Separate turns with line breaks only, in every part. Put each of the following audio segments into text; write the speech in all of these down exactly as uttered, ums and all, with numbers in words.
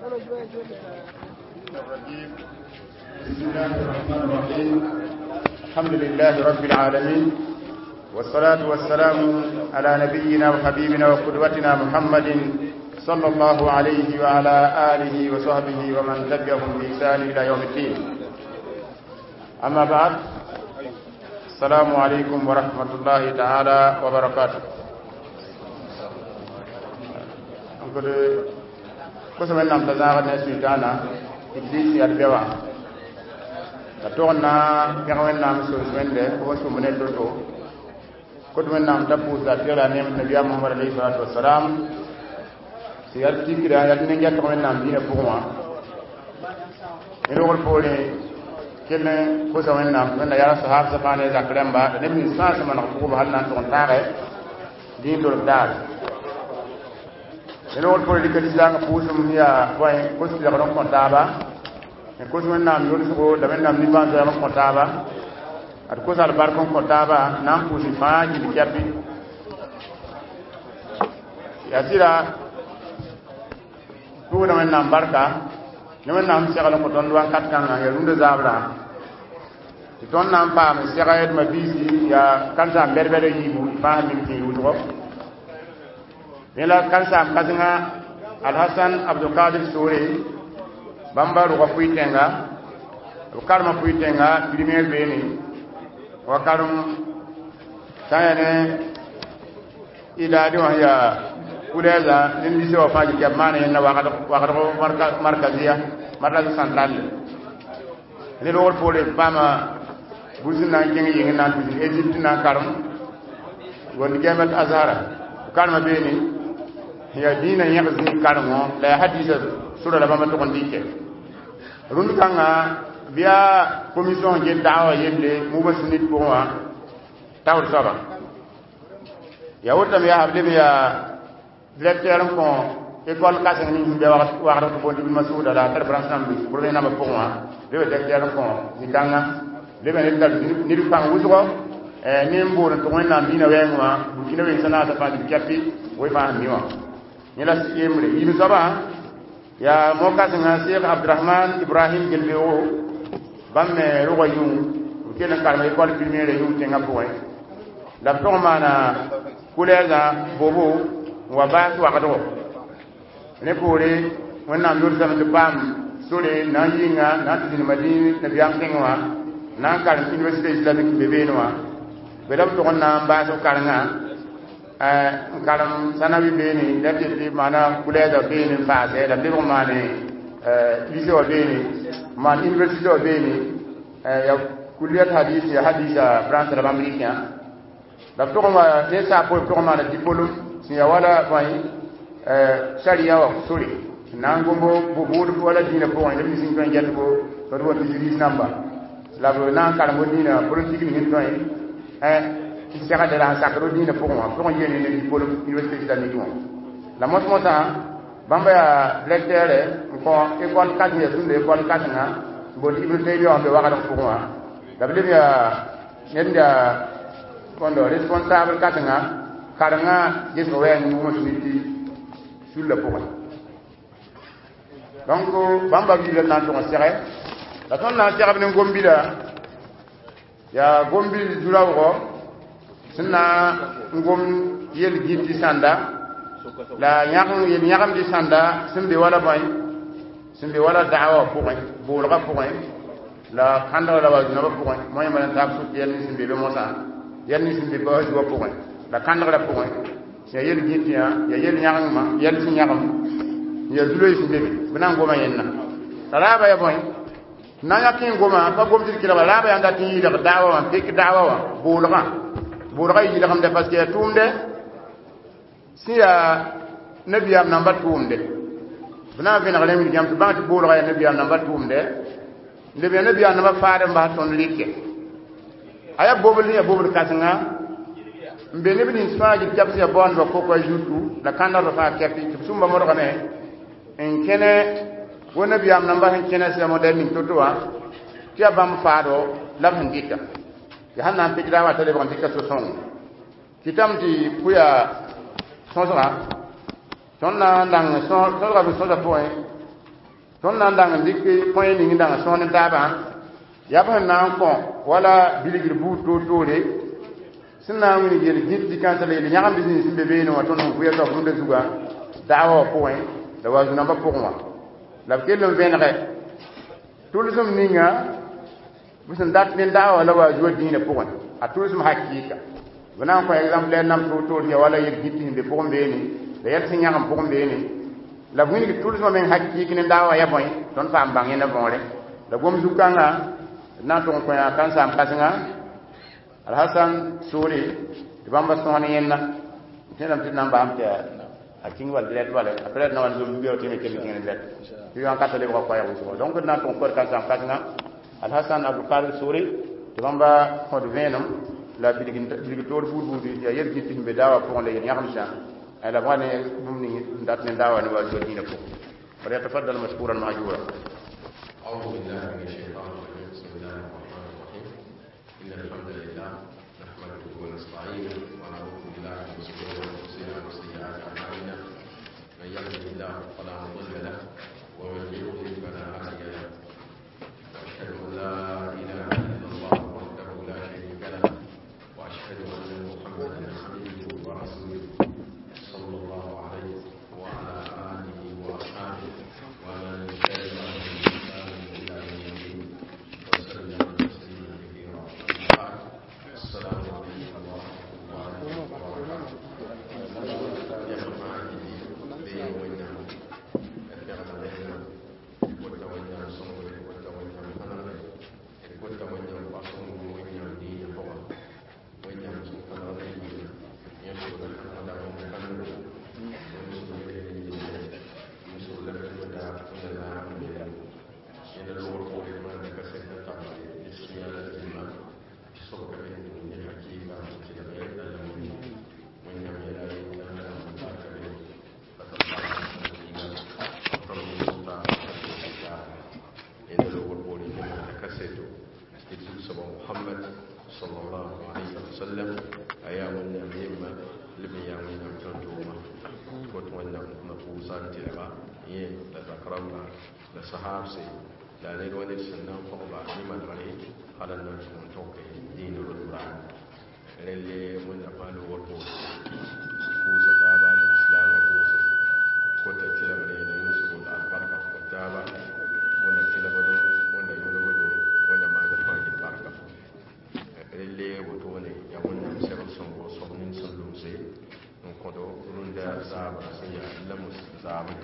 بسم الله الرحمن الرحيم. الحمد لله رب العالمين، والصلاة والسلام على نبينا وحبيبنا وقدوتنا محمد صلى الله عليه وعلى آله وصحبه ومن تبعهم بإحسان إلى يوم الدين. أما بعد، السلام عليكم ورحمة الله تعالى وبركاته. كسمنا نام تزاغنا سيدانا إبليس يرجوا كتونا كمان نام سوسمنده هو سومنه توتو كتمنا نام تبوس داتيرا نيم النبي محمد عليه الصلاة والسلام سيارتي كده يالنا جا كمان نام دينا بوما إنه قولي كنا كسمنا نام كنا يارا صحاب سبحانه ذكرهم بعد نبي إنسان سمنا نقول بحالنا تونتاعه دين دور دار eno wol ko dikati sanga pusum ya way ko ci la ko taba e ko men nam yori so da men nam ni ban da ko taba at ko sal bar ko taba nam pusi fa ji di kapi ya tira ko da men nam barka ne men nam se ko don wan kat kan ya runde zabra ti ton nam pa me se ga ma bisi ya kan sa berbere yibu fa min ti ruto nila kansa kazinga Al-Hassan Abdul Qadir Suri bamba ruwa puitenga ukarma puitenga premier beni wakarum sayane idadi wa ya kuleza nindisi wa faji jamana yana wakado wakado marka markazia markazi central ni rol pole pama buzina ngi ngi na tuji Egypt na karum woni gemet azhara karma beni ya dina yaghzi karmo la hadisa sura la bama to ndike rundu kanga biya commission je dawa yende mu basunit ko wa tawr saba ya wota ya habde ya directeur ko école kasse ni be wax wax ko bondi masuda la ter branche bi pour le nama ko wa le directeur ko ni kanga le ben dal ni du pang wuso eh ni mboro to wona mina wenwa bu kino wen sana ta fa di kapi way fa mi wa nila yemre yibi saba ya moka nga Sheikh Abdurrahman Ibrahim Gelbewo bamme ruwa yu kena karma école primaire yu tenga boy la to mana kulega bobo wa ba wa kado ne pore wannan dur sama de pam sole na yinga na tin madini na biam tengwa na kar université islamique bebe noa bedam to na ba so karanga eh karam sanawi beni debti mana kulega beni faase da bibo mane eh lycée beni man université beni eh ya kuliat hadith ya hadisa France la américain da to ma ne sa po to ma da diplôme si ya wala fay eh sharia wa suri nangombo bu bu wala dina ko en demi sin ko jall ko to do di namba la bo nan karam dina politique ni to eh qui sera de la sacro dina pour moi pour yene ni pour l'université islamique la mot mota bamba ya lecteur ko école quatre ya sunde école quatre na bo libre de yo be waka pour moi da bi ya nenda kondo responsable quatre na karanga yeso wen mo suniti sur le point donc bamba bi le nan to sere la ton na sere bi ngombi la ya gombi dulawo sina ngom yel giti sanda la nyakam yel nyakam di sanda simbe wala bay simbe wala da'wa point bo la point la kanda wala wajna ba point moy man ta su yel ni simbe be mosa yel ni simbe ba wajwa point la kanda la point ya yel giti ya ya yel nyakam ma yel si nyakam ya duloy simbe bina ngoma yenna salaba ya boy na yakin ngoma ba gom dir kila wala ba yanda tin da da'wa man pek da'wa wa bo la bourga yi la xam de parce que tumde si ya nabiyam namba tumde bina fi na galemi jam to banti bourga ya nabiyam namba tumde nabi nabiyam namba faade mba ton likke aya bobul ni bobul kasanga mbe ne bin sfaji japsi ya bon ko ko jutu la kanda do fa kepi sumba mo rogane en kene wo nabiyam namba hen kene se mo den to to wa ti abam faado la handika ya hanna pikira wa tele bon tikka so son kitam ti puya sonsra sonna ndang son sonsra bi sonda point ton nan dang dik point ni ndanga son ta ba ya ba na ko wala biligir bu to to re sinna woni gel git di kan tale ni nyam business be be no ton bu ya to bu de zuga da'awa point da wa zuna ba pour moi la kelon venre tourism ninga bisan dat nen da'awa la wa zuwa dina point a tourism hakika wana ko exemple nam to to ya wala yel git ni be pour be ni da yel sin nyam pour be ni la wini ki tourisme men hakki ki ndawa ya boy don fa mbang ina bonle la gom zukanga na to ko ya kan sam kasinga al hasan suri di bamba soni yenna tenam tin namba am te a king wal direct wala après na wal zum biyo timi kemi ngene direct yo an katale ko ko ya wuso donc na to ko kan sam kasinga al hasan abdul qadir suri di bamba ko de venum la bidigin bidigitor fu bu ya yer gitin be dawa ko le nyam sa على غنى ممن داتنا دعوة نواجهين فوق وليتفضل مشكورا ماجورا.
أعوذ بالله من الشيطان الرجيم بسم الله الرحمن الرحيم إن الحمد لله نحمده ونستعينه ونعوذ بالله من شرور أنفسنا وسيئات أعمالنا من يهده الله فلا مضل له ومن يضلل فلا هادي له وأشهد أن لا إله إلا الله وحده لا شريك له وأشهد أن محمدا عبده ورسوله صلى الله عليه وعلى آله وأصحابه ومن تبعهم بإحسان إلى يوم الدين وسلم تسليما كثيرا. السلام عليكم ورحمة الله وبركاته. يا جماعة بين وين الكلام كنت وين صوم كنت وين حنان كنت وين بصوم وين دين هو وين سبحان الله يشهد الحمد لله محمد صلى الله عليه وسلم أيام النعمة لم يعمل جندوما وتوانا نفوسان تلبا يه تذكرنا لصحابسي لا نقول السنة فقبا لمن عليه على الناس من توقي دين الرجل اللي من أفعال وربو كوسا تابا الإسلام وكوسا كوتا تلبا لين يوسف البركة وتابا وانا تلبا وانا يولو وانا ما نفعل البركة اللي وتوني يوم سبب سمو سمين سلوسي نقدو روندا زابا سيا لمس زابا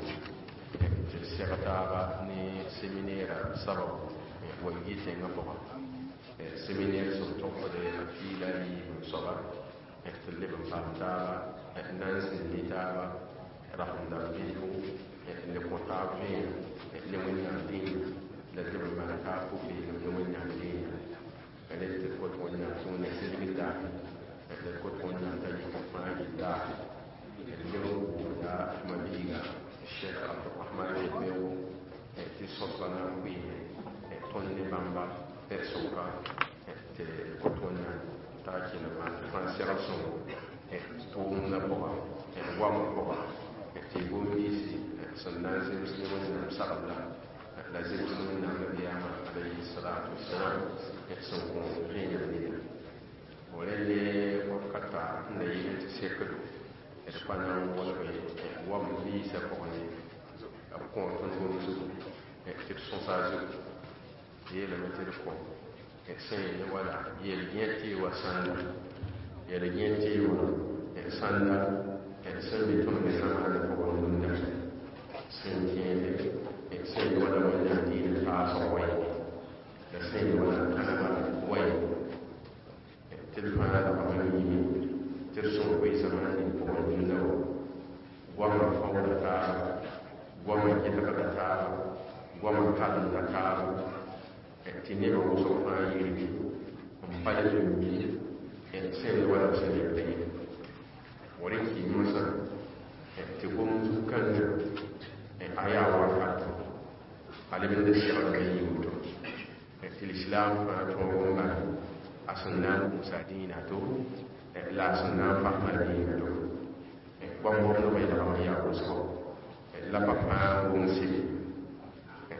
تسيرتابا ني سيمينيرا سبب ويجيتي نبوها سيمينير سلطوكو دي فيلا لي صبا اختلب فاتابا نانسي نيتابا رحم دابيدو اللي قطاب فين اللي من يعدين لدب ما نتاكو فيه اللي من يعدين اللي تكوت وانا سوني سيدي داخل اللي تكوت وانا تجي كفاية داخل اليوم ودا مبيغا الشيخ عبد الرحمن البيو تصفنا بيه توني بامبا سوكا تكوت وانا تاكي لما تفانسيرسون توم نبوها وام بوها تيبون بيسي سنازي مسلمين نمسار الله لازم مسلمين النبي عليه الصلاة والسلام يحسنكم غير الدين ولله وقتا نيجي تسيكلو إسبانيا ولا وام بيسا كوني أبكون تنقول سو تبصون سازو يلا متلكم سين ولا يلجنتي وساندا يلجنتي وساندا سين بيتون بزمان كون من سين كين سين ولا ولا دين فاسوي سين ولا كلام وين تلفنا لبعضهم ترسم بزمان كون من وما فوق تعالى وما كتب تعالى وما كان تعالى تنين وصفنا يريد مقالة الميل سيد ولا سيد يبتين وريكي مثلا تقوم زكاً آية وفاة على من الشعر اليهود الإسلام فاتوهم أصنام مساعدين أتو لا أصنام فهمانين أتو ومبرنا بين رمية وصفه لا فهمان ومسيب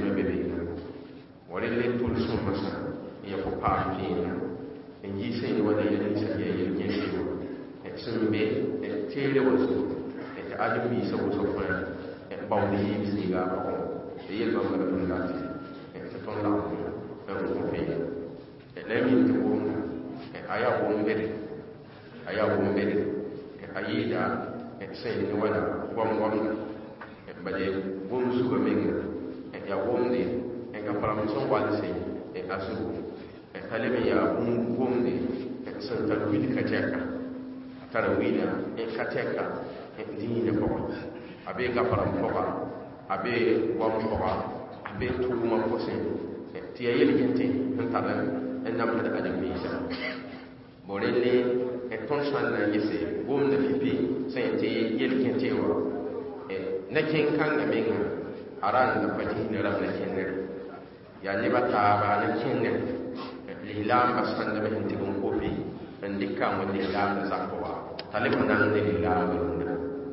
me bebe wala le tul suma sa ya ko pa pina en yi sai ni wala ya ni sai ya yi ke shi e sun be e tele wasu e adu bi so so fa e ba ni yi ga ko e ye ba ma dun la ti e to la ko e ko fe e le mi to ko e aya ko mbere aya ko mbere e ayida e sai ni wala wam wam e ba de wom su ba menga e ya wom de e ka param so wala sai e asu e kalime ya wom wom de e san ta wi ka teka tarawina e ka teka e dini ko abe ka param ko ba abe wam ko ba abe tuma ko sai e tiya yeli kente tan taban en nam da adam ni sa borele e ton san na yese wom da pipi sai te yeli kente wa na ken kan ga menga aran da fati ne ran na ken ne ya ne ba ta ba na ken ne lilam ba san da bin tibun kofi dan dikka mu lilam da zakwa talibun nan da lilam ne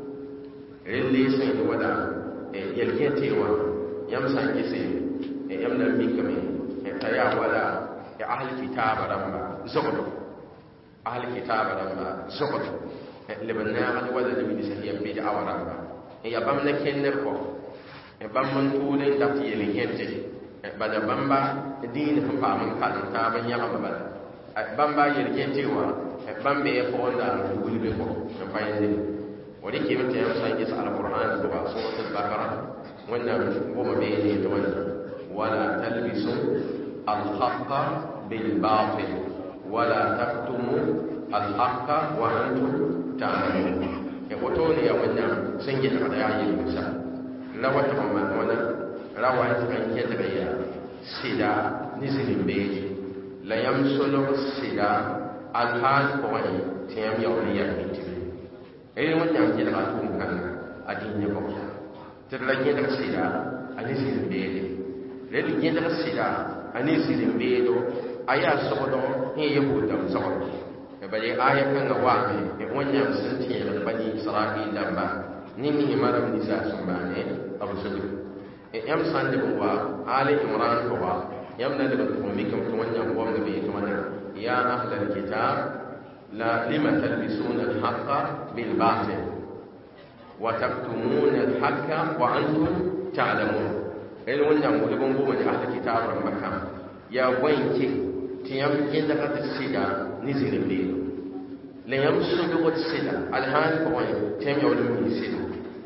rille sai da wada yelke tewa yam san kise yam da mi kame ta ya wala ya ahli kitaba ramba zogodo ahli kitaba ramba zogodo libanna al wala da bi sai yam bi da awara ya bam na kenner ko e bam man tuule da ti yele hente e bada bamba din fa pa man ka ta ban ya ba ba bamba yele hente wa e bambe e ko onda wuli be ko e fayende wadi ke mata ya san isa alquran ko ba suratul baqara wannan goma be ne to wannan wala talbisu alhaqqa bil batil wala taktumu alhaqqa wa antum ta'lamun e wato ne ya wannan sun yi da yayi musa lawa ta mamma wannan rawa ta kan ke daga ya sida ni silin beji la yamsulu sida alhan ko wani tiyam ya wani ya miti e wannan ke da tun kan adin ne ko ta da ke da sida ani silin beji le ke da sida ani silin beji aya sodo ne ya buta sodo bari aya kan ga wani e wannan sun ce da bani isra'ila ba ni ni maram ni sa sun ba ne abu sadu e yam san da wa ali imran ko ba yam na da ko mi kam to wannan wa da bai to wannan ya ahlal kitab la lima talbisuna al-haqqa bil batil wa taktumuna al-haqqa wa antum ta'lamun e wannan mu da gongo da ahlul kitab ran makka ya wanke tiyam inda ka tsida ni zilimbe le yam sudu wat sida alhan ko wani tem yawlu ni sidu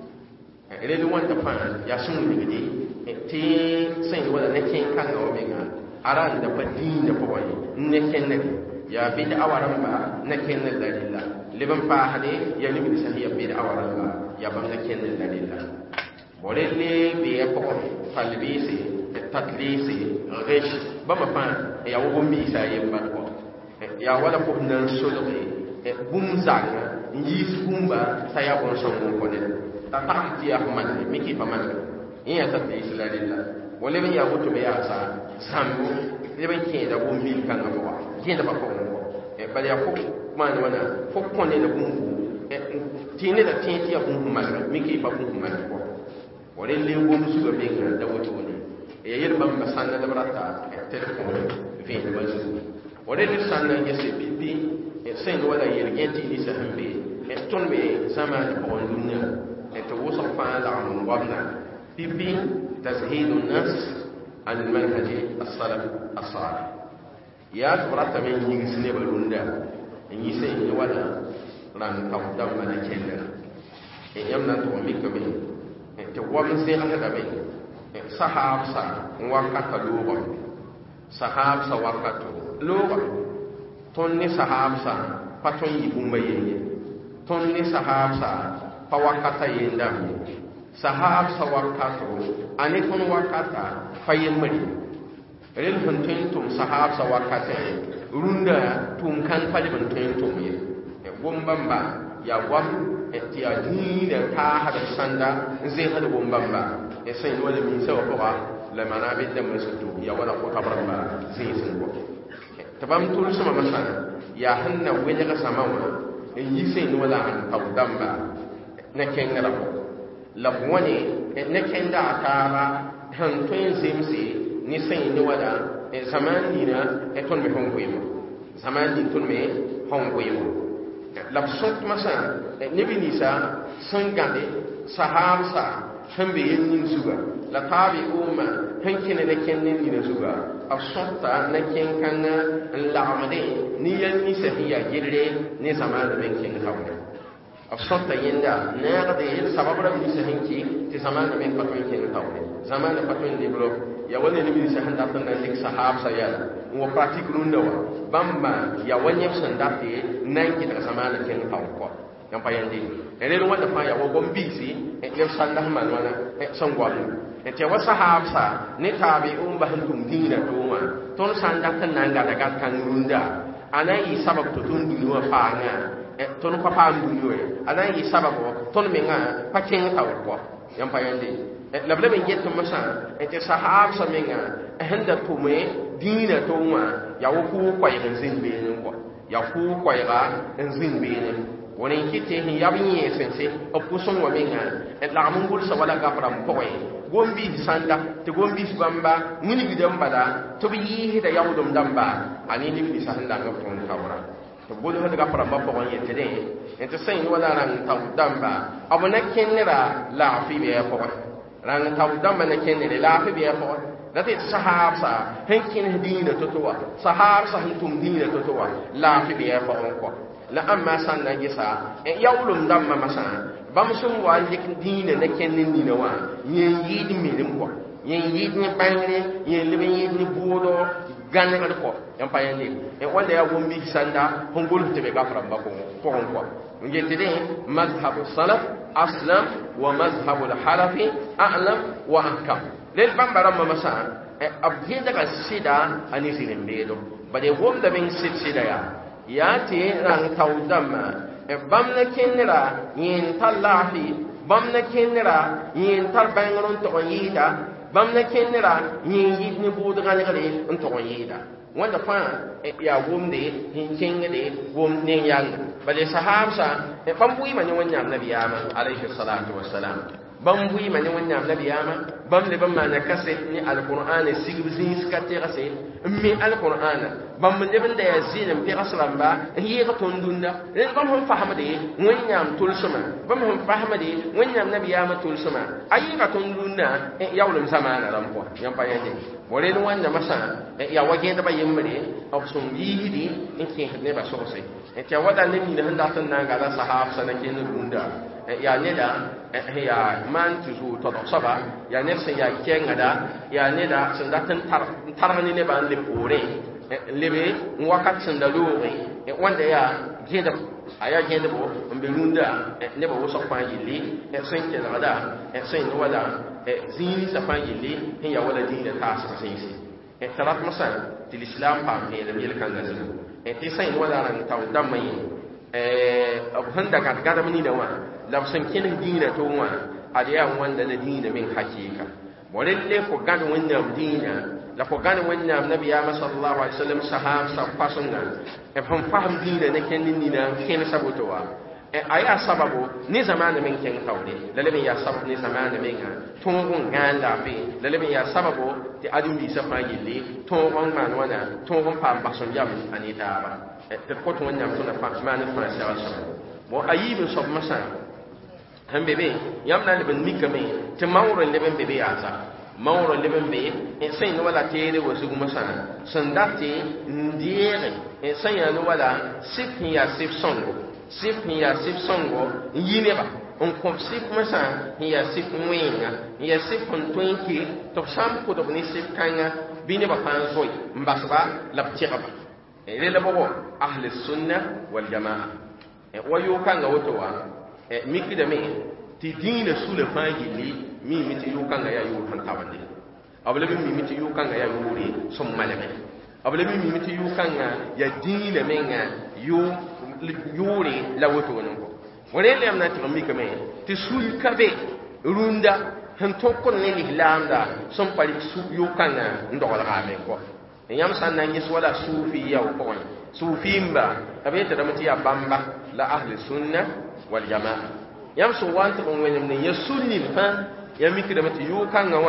ele du wanta fa ya sunu ni gidi ti sai wala ne ken kan ga omega aran da badin da ko wani ne ken ne ya bi da awaran ba ne ken ne dalila liban fa hade ya ni bi sahiya bi da awaran ba ya ba ne ken ne dalila bole le bi ya ko talbisi tatlisi ghish ba ma fa ya wo mi sa yemba ko ya wala ko nan solobe e bum zanga yis bumba saya bon songo ko ne ta tahti ahmad mi ki faman in ya tatta islalilla wala ben ya mutu be ya sa sambu le ben ke da bum bil kan ko wa ke da ba ko e bal ya ko man wana fo ko ne da bum e tine da tinti ya bum mal mi ki fa bum mal ko wala le bum su be ga da wato ne e yir bam sanna da barata e telefon fi da bazu wala le sanna ya se bibi e sen wala yergenti ni sahambe e tonbe sama ko dunya e to wusa fa la mun wabna bibi tazhidu nas an manhaj as-salaf as-salih ya turata men yin sine balunda yi sen ni wala ran kam dam mana kenda e yamna to mi ko be e to wam se anga da be sahab sa wakata lugo sahab sa wakato lugo ton ni sahab sa paton yi bumba yeye ton ni sahab sa pa wakata yenda sahab sa wakato ani ton wakata fayemri rel huntin tum sahab sa wakata runda tum kan fali huntin tum ye gombamba ya gwam etiya ni da ta hada sanda zai hada gombamba e sai wala min sawa ko la manabi da masutu ya wala ko tabarba zai sun ko tabam tul sama masana ya hanna wani ga samawa in yi sai wala an tawdamba na kengara la wani na kenda atara han tõe n zemse ne sẽn ne wala zãmaan nina tõnd me sẽn goeemo zãmaan nin tõnd me sẽn goeemo la b sõt masã neb ninsã sẽn gãde sahaabsã sẽn be yel nin zuga la taabi'ʋʋmã sẽn kẽne la kẽnd ne nina zuga b sõta na kẽn-kãngã n lagmde ne yɛl ninsã sẽn yaa gɩlre ne zãmaanã me n kẽng taoore b sõta yẽnda neegde yel sabab rab ninsã sẽn ki tɩ zãmaanã me n pa tõe n kẽng taoore zãmaanã pa tõe n lebro ya wa ne neb ninsã sẽn dat n na n dɩk sahaabsã yɛla n wa pratik rũndã wa bãmba ya wa neb sẽn date n na n kɩtg zãmaanã kẽng taoor kɔ yãmb pa yẽnde rel wãnda fãa ya wa gom-biisi leb sãnda sẽn maan wãna sẽn goamd tɩ wa sahaabsã ne taabi'ʋʋmba sẽn tʋm dĩinã tʋʋmã tõnd sã n dat n na n gada gat-kãng rũndã a na n yɩ sabab tɩ tõnd dũni wã faangã tõnd pa paam dũni we a na n yɩ sabab tõnd mengã pa kẽng taoor kɔ yãmb pa yẽnde la b leb n get masã tɩ sahaabsã mengã sẽn da tʋme dĩinã tʋʋmã ya wa kʋʋ koɛɛg n zĩnd beenem kɔ ya kʋʋ koɛɛga n zĩnd beenem wani kiti hin yab yi sense o pusun wa minga et la mun gul sa wala gafram poe gombi sanda te gombi bamba muni bidam bada to bi yi da yawdum damba ani ni bi sa handa ga ton tawra to gol hada gafram ba poe yete de et sen wala ran taw damba abuna kenira la fi be poe ran taw damba na kenira la fi be poe da te sahabsa hen kin dina to to wa sahabsa hin tum dina to to wa la fi be poe ko la amma san na gisa e yawlum damma masa bam sum wa lik dina na kenin dina wa yen yidi milim ko yen yidi ni bangre yen libe yidi ni bodo ganne ngal ko yam payande e wanda ya gombi sanda hongol tebe gafram ba ko ko ko ngete de mazhabu salaf aslam wa mazhabu al-halafi a'lam wa ahkam lel bambara masa e abhinda ka sida ani silembedo bade wom da ben sit sida ya yaati rang tawdama e bamna kenra yin talafi bamna kenra yin talbangon to yida bamna kenra yin yidni budu galgale on to yida wanda fa ya gomde hin kengede gomne yang bale sahabsa e bambui mani wanya nabiyama alayhi salatu wassalam bambui mani wanya nabiyama bamle bamma na kaset ni alquran sigibzin skate gase mi alquran bam lebn da yazin bi aslan ba hiya ga tondunda len bam hum fahamade wanyam tulsuma bam hum fahamade wanyam nabiyama tulsuma ayi ga tondunda yawlum zamana ram ko yam pa yande wore no wanda masa ya wage da bayin mare absun yidi in ke ne ba sosai e ta wada ne ni handa tan na ga sahab sanake ne dunda ya ne da ya man tuzu to saba ya ne sai ya kenga da ya ne da sun da tan tar tarani ne ba le pore lebe wakat sun da lori wanda ya geda aya geda bo mbe runda ne ba woso fa yili e sun ke da e sun wala e zini sa fa yili hin ya wala din da ta sa sai e tarat masa til islam pa me da yel kan da su e ti sai wala ran taw damai e abu handa ka ga da mini da wa la sun kin dina to wa adiya wanda da dina min hakika walalle ko gad wannan dina la ko gane wannan nabi ya sallallahu alaihi wasallam sahab sa fasunga e fam faham dina ne ken ni na ken sabutowa e aya sababu ni zamana min ken tawde lalle ya sababu ni zamana min ga tungun ganda fi lalle ya sababu ti adun bi sa fayili tungun man wana tungun pam basun yam ani daba e te ko to wannan tuna fa man fa sa sa mo ayibi sob masa han bebe yam na lebin mikame te mawro lebin bebe asa mawro lebin be e sai no wala tere wasu kuma sana sandati ndiere e sai ya no wala sif ya sif songo sif ya sif songo yine ba on kom sif masa ya sif mwenga ya sif on twenty to sam ko do ni sif kanga bine ba pan soy mbasba la tira ba e le le bobo ahli sunna wal jamaa e wayo kanga woto wa e miki da me ti dina sule fangili mi miti yu kanga ya yu han tawande abule mi miti yu kanga ya yuri som malame abule mi miti yu kanga ya dina menga yu yuri la woto wono ko wore le amna ti mi kame ti sul kabe runda han tokkon ne ni landa som pali su yu kanga ndogol game ko e yam san nan yes wala sufi ya ko sufi mba abeta da mati ya bamba la ahli sunna wal jamaa yam so wanta bon wenem ne ya sunni fa ya miki da mati yu kanga wa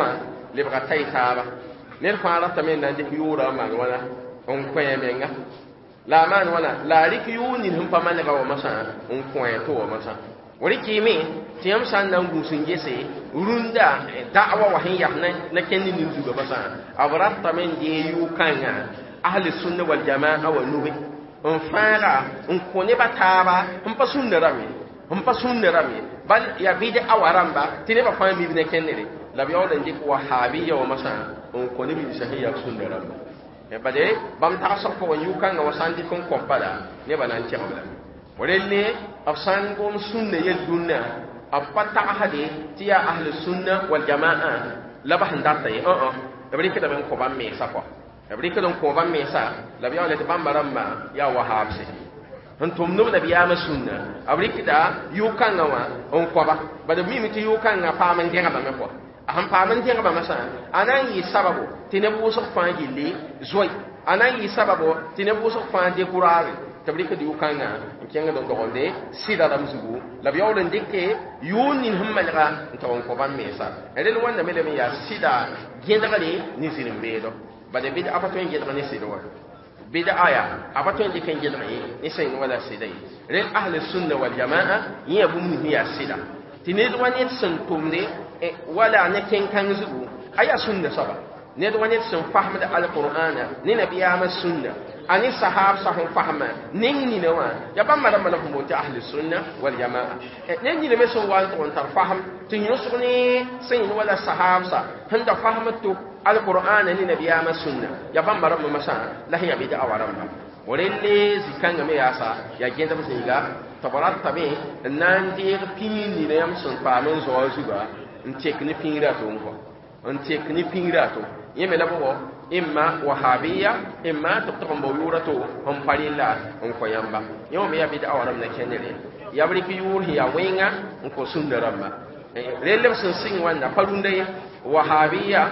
lebga tay taaba ned fãa ratame n na n dɩk yʋʋra n maan wãna n kõ menga la a maan wãna la a rɩk yʋʋr nin sẽn pa manega wa masã n kõ tɩ wa masã wa rɩkɩɩme tɩ yãmb sã n na n gũus n gese rũndã da'awa wa sẽn yas na kẽnd nin zuga masã b ratame n dee yʋʋ-kãngã ahli sunna wal jamaa wa nube n fãaga n kõ nebã taaba n pa sũnda rame n pa sũnda rame bal ya bɩd-a wa rãmba tɩ nebã fãa mib ne kẽndere la b yaool n dɩk wahabiya wa masã n kõ ne bidsã sẽn yak sũnda rãmba bade bãmb tagsg pʋgẽ yʋʋ-kãngã wa sã n dɩk n kõ pada nebã na n tẽgb la wa relle b sã n gom sũnda yel-dũnnã b pa tagsde tɩ yaa ahli sunna wal jamaa la b sẽn data ye õ b rɩkdame n kõ bãmb meesa kɔ b rɩkd n kõ bãmb meesa la b yaool tɩ bãmba rãmbã yaa wahabse n tʋm nob nabiyaamã sũnna b rɩkda yʋʋ-kãngã wã n kõba bad b mime tɩ yʋʋ-kãngã paam n dẽgbame kɔ a sẽn paam n dẽgbã masã a na n yɩ sababo tɩ neb wʋsg fãa gilli zoe a na n yɩ sababo tɩ neb wʋsg fãa décourage tɩ b rɩkd yʋʋ-kãngã n kẽngd n dogende sɩda rãmb zugu la b yaool n dɩke yʋʋr nin sẽn malga n tog n kõ bãmb meesa rel wãnda me lame n yaa sɩda gẽdgre ne zĩr-n-beedo bala bɩd a pa tõe n gẽdg ne sɩd wa bid'a ya a pa tõe n dɩk n gẽdg ye ne sẽn wala sɩda ye rel ahli sunna wal jamaa yẽ yaa bũmb ning yaa sɩda tɩ ned wa ned sẽn tʋmde wala ne kẽn-kãng zugu a yaa sũnda soaba ned wa ned sẽn fasmd alqur'ana ne nabiyaamã sũnna a ne sahaabsã sẽn fasma ning nina wã yaa bãmb rãmbã la fõn tɩ ahli sunna wal jamaa ned nina me sẽn wa n tʋg n tar fasm tɩ yõsg ne sẽn wala sahaabsã sẽn da fasm tʋk alqur'ana ne nabiyaamã sũnna yaa bãmba rãmbã masã la sẽn yaa bɩd-a wa rãmba wa relle zĩ-kãngã me yaasa yaa gẽdb zĩiga tɩ b ratame n na n deeg pĩig nina yãmb sẽn paam n zoa zuga n tek ne pĩig rato n kɔ n tek ne pĩig rato yẽ me la bʋgɔ imma wahabiya imma tɩ b tʋg n bao yʋʋra to n pa rella n kõ yãmba yẽ wã me yaa bɩd-a wa rãmb na kẽndere yaa b rɩk yʋʋr sẽn yaa wẽnga n kõ sũnda rãmba rell b sẽn sɩng wãnda pa rũndã ye wahabiya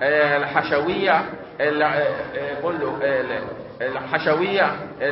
الحشوية الحشوية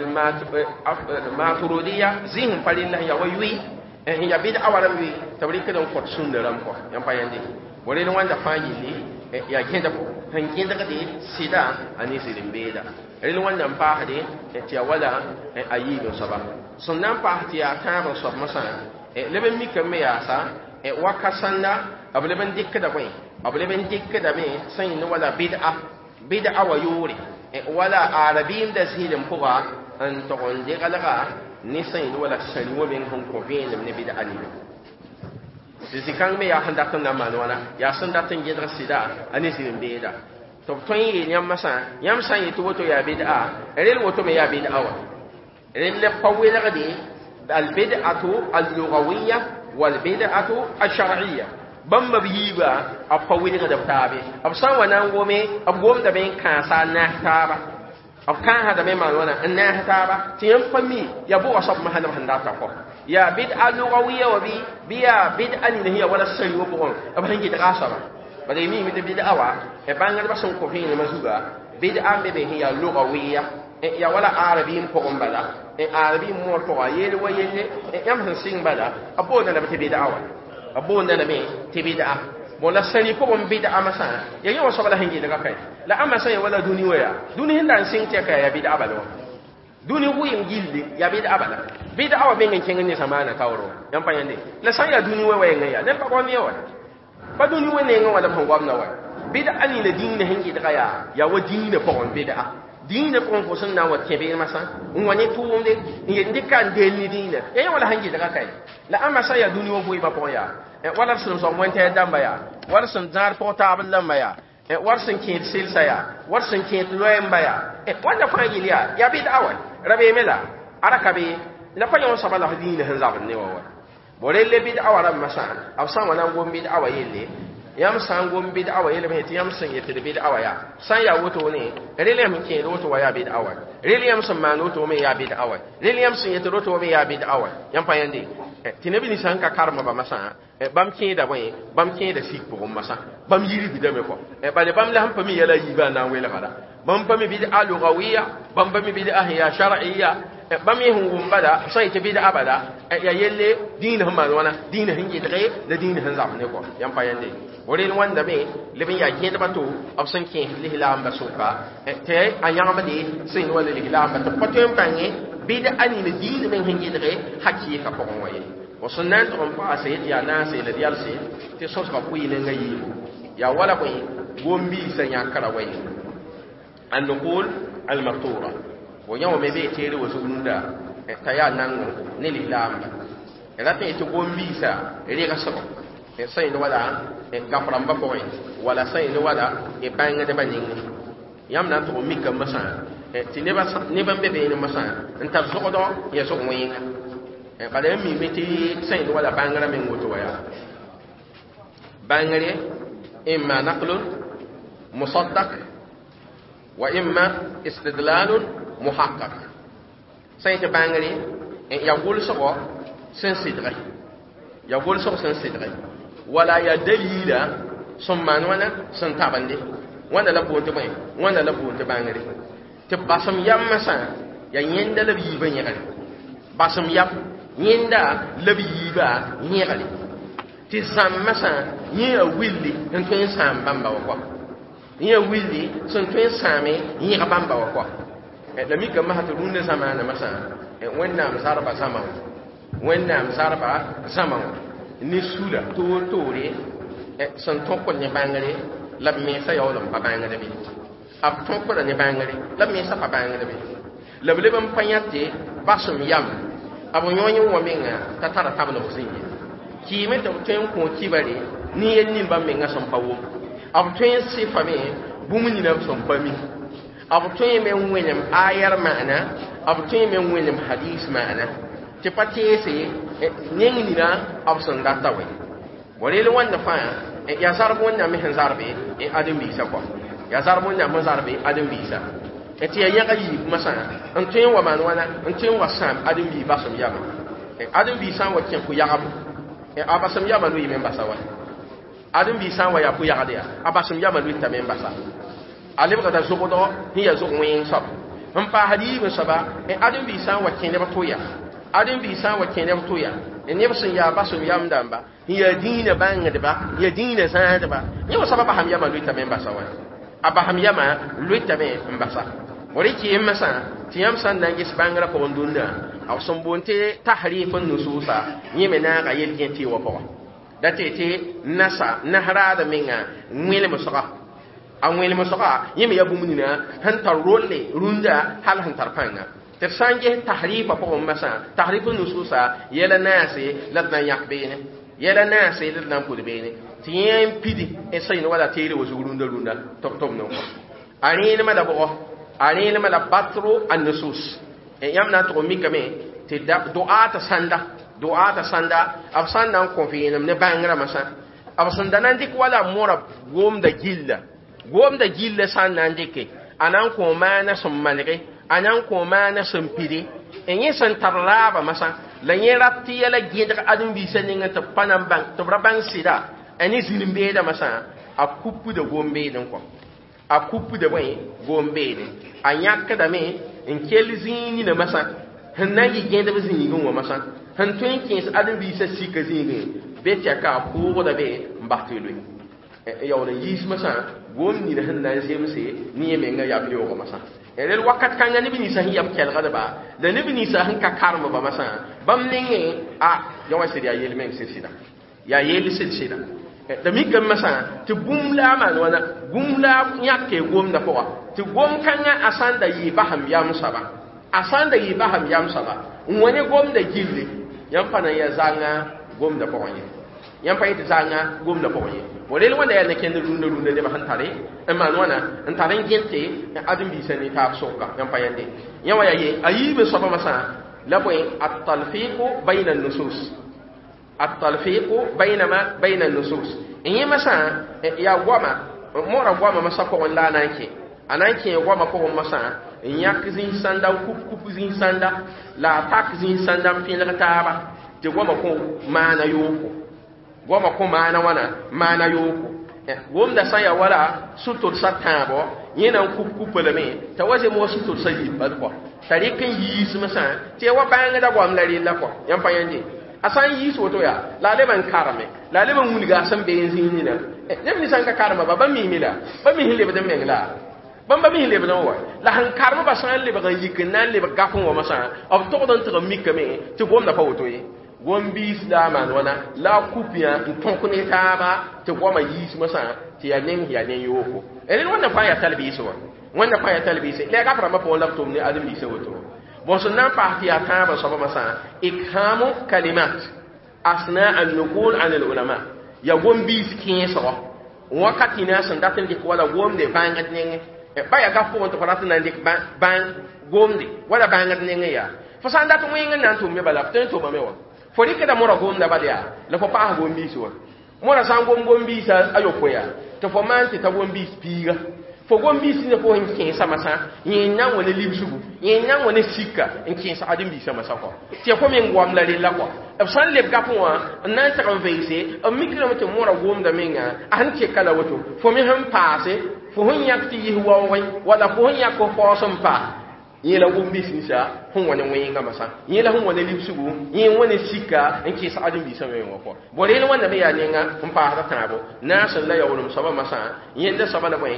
الماترودية زين فلله يا ويوي هي بدعة ورمي تبريك لهم قد سند رمكو يوم بيندي ولين وان دفاعي لي يا جندكو هن جندك دي سيدا أني سيدم بيدا ولين وان دفاع دي تيا ولا أييب صبا سنن باه تيا كام صب مثلا لبن ميك مياسا وكسندا أبلبن ديك دبي أبلبن ديك دبي سين ولا بدعة بدعة ويوري ولا عربين دزيل مفوغا أن تقول ديك لغا نسين ولا سني وبين هم كوفين من بدعة لي Disi kang me ya handak na manwana ya sanda tin gedra sida ani sin beda to ton yi nyam masa nyam san yi to woto ya bid'a rel woto me ya bid'a wa rel le pawela gadi al bid'atu al lughawiyya wal bid'atu al shar'iyya bamba biba a pawela gadi tabe ab san wana ngome ab gom da ben kansa na taba ab kan hada me manwana na taba tin fami ya bo asab mahana handata ko ya bid'a lughawiyya wa bi biya bid'a ni hiya wala sari wa bon aban gida kasaba bade mi mi bid'a wa e bangal bason ko fini mazuga bid'a be be hiya lughawiyya e ya wala arabin ko on bala e arabin mo to yele wa yele e yam han sing bala abona na bid'a wa abona na me te bid'a wala sari ko on bid'a masa ya yawa sabala hangi daga kai la amma sai wala duni waya duni hinda sing te kai ya bid'a bala duni wuyin gilli ya bid'a bala bid'a wa bengen kengen ni samana tawro yan pa yande la san ya duni wa wayen ya dan pa ko mi wa ba duni wa ne ngwa da pan gwamna wa bid'a ni le dinne hengi daga ya ya wa dinne pa on bid'a dinne ko ko sun na wa kebe masa un wani tuwonde ni ndikan de ni dinne ya wala hangi daga kai la amma sai ya duni wa boy ba pa ya wala sun so mon ta damba ya wala sun jar portable lamba ya war sun ke silsa ya war sun ke loyemba ya wanda fa yiliya ya bid'a wa rabe mela arakabe la pa yon sabala hadina han zabn ne wawa bore le bid'a wa ram masan ab san wana gom bid'a wa yelle yam san gom bid'a wa yelle me yam san yete bid'a wa ya san ya woto ne rele min ke woto wa ya bid'a wa rele yam san man woto me ya bid'a wa rele yam san yete woto me ya bid'a wa yam pa yande tinabi ni san ka karma ba masan bam ke da boy bam ke da sik ko masan bam yiri bidame ko e bale bam la ham pa mi yala yiba na wela kada bam pa mi bid'a lughawiyya bam pa mi bid'a hiya shar'iyya ba mi hun bada sai te bida abada ya yelle din huma wana din hin yidre da din hin zam ne ko yan pa yande wore wanda be lebin ya ke da bato absan ke lihlam basuka te anyama de sin wala lihlam bato patem pange bida ani ne din men hin yidre hakki ka ko waye wasunnan on pa sai ya na sai da dialsi te sos ka ku ile ngai ya wala ko gombi sai ya kara waye an nqul al maqtura ويوم بيت يري وسوندا تيا نانغو نيلي لام راتي تو غومبيسا ريغا سبو سين ولا غفرام بكوي ولا سين ولا يبانغ دي بانين يامنا تو ميكا مسا تي نيبا نيبا بيبي ني مسا انت زودو يسو وين بعد مي ميتي سين ولا بانغرا من غوتو يا بانغري اما نقل مصدق واما استدلال محقق سيد بانغري يقول سقو سن سيدغي يقول سقو سن سيدغي ولا يدليل ثم وانا سن تابندي وانا لبون تبين وانا لبون تبانغري تباسم يام مسا يا يندا لبي بنيغالي باسم يام يندا لبي يبا نيغالي تسام مسا يا ويلي انتو سام بامبا وكو يا ويلي سنتو سامي يغا بامبا وكو la mi kam ma runda zamana masa wannam sarba zaman wannam sarba zaman ni sula to tore san tokko ne bangare la me sa yawlam pa bangare bi ab tokko ne bangare la me sa pa bangare bi la bele bam panyate basum yam abo nyonyo wa menga tatara tabno kusinye ki me to ten ko kibare ni yen ni bam menga som pawo ab ten sifame bumuni na som pami abu tun men wenyam ayar ma'ana abu tun men wenyam hadis ma'ana ti patese nyengi na abu sun gata we wale wanda fa ya zarbo wanda mi han zarbe e adin bi sa ko ya zarbo wanda mi zarbe adin bi sa e ti ya ga yi masa an tun wa man wana an tun wa sam adin bi basum yama e adin bi sa wa ke ku yagam e abasum yama lu yimen basawa adin bi sa wa ya ku yagade ya abasum yama lu tamen basa alib gata zogodo hiya zo wen sab hum pa hadibi saba e adin bi san wa kene ba toya adin bi san wa kene ba toya e ne basun ya basu yam damba hiya dina banga de ba hiya dina san de ba ni wa sababa ham yama luita men basa wa abaham yama luita men mbasa wori ki masa tiyam san nan gis bangra ko ndunda aw sombonte tahrifun nususa yeme na ga yelken ti wa ko datete nasa nahra da minga ngwele musaka an wele masaka yimi ya bumnina han tar rolle runda hal han tar panga te sanje tahrifa ko masa tahrifun nususa yela nasi latna yakbene yela nasi latna kudbene tiyem pidi e sayno wala tere wo runda runda top top no ani ne mala bo ani ne mala batru an nusus e yamna to mikame te du'ata sanda du'ata sanda afsanda ko fi ne bangra masa afsanda nan dik wala mora gom da gilla gom da gille san nan dike anan ko mana sum malge anan ko mana sum pide enye san tarlaba masa la yerati yala gidra adum bi sanin ta panam bang to braban sida ani zilimbe da masa a kuppu da gombe din ko a kuppu da bai gombe din anyaka da me in kelzini na masa hanna yi genda bizini gun wa masa han tun kins adum bi sa sika zini betya ka ko da be mbahtulu yaw na yis masa gom ni da hanna zemse ni me nga ya biyo ko masa elel wakat kan ni bini sa hiyab kel gada ba da ni bini sa han ka karma ba masa bam ninge a yawa sidi ya yel men sida ya yel sida da mi gam masa ti bumla man wana bumla yakke gom da ko ti gom kan ya asanda yi baham ya musaba asanda yi baham ya musaba wani gom da gille yan fana ya zanga gom da ko wani yan fa ita zanga gom da ko wani ولل ولا يعني كان لون لون ده بحن تاري أما نوانا أن تارين جنتي أدم بيسني كاب سوكا يوم بياندي يوم وياي أيب صبا مسا لبوي التلفيق بين النصوص التلفيق بين ما بين النصوص إيه مسا يا وما مورا وما مسا كون لا نانكي أنانكي وما كون مسا إياك زين ساندا وكوب كوب زين ساندا لا تاك زين ساندا في الغتابة تقوم كون ما نيوكو goma ko mana wana mana yoko gomda saya wala sutur satabo yena kup kupeleme tawaje mo sutur sayi badko tarikin yis masa te wa banga da gwam la rilla ko yan payande asan yis woto ya la le ban karame la le ban wulga san be yin ni na ne mi san ka karama ba ban mi mila ba mi hile ba dan mengla ban ba mi hile ba dan wa la han karama ba san le ba gan yikin nan le ba gafun wa masa of to don to mi kame te gwam da fa woto yi gwam bi islaman wana la kupia ton ko ne ta ba te gwam yis masa te ya nen ya nen yoko elin wannan fa ya talbi so wanda fa ya talbi se le ga fara ma po laptom ni adam bi se woto bon so nan pa ya ta ba so ba masa ikhamu kalimat asna an nuqul an al ulama ya gombi skin so wakati na san datin dik wala gomde bangat nenge e ba ya ga fo to fara tan dik ban gomde wala bangat nenge ya fa san datu mo ngen nan to me bala tan to ba me wa fo dik da mora gomda ba ya la fo pa gombi so mora san gom gombi sa ayoko ya to fo man ti ta gombi spiga fo gombi si ne fo hin kin sama sa yin nan wani libsugu yin nan wani sikka in kin sa adin bi sama sa ko ti ko men gwam la la ko e san le ga fo nan ta kan veise o mikro mo to mora gom da menga an ke kala wato fo mi han passe fo hun yakti yi wa wai wala fo hun yakko fo son pa yela gombi si sa hun wani wani ga masa yela hun wani libsugu yin wani sikka in kin sa adin bi sama yin ko bore ne wannan ya ne nga hun pa ta tabo na san la yawlum saba masa yin da saba da mai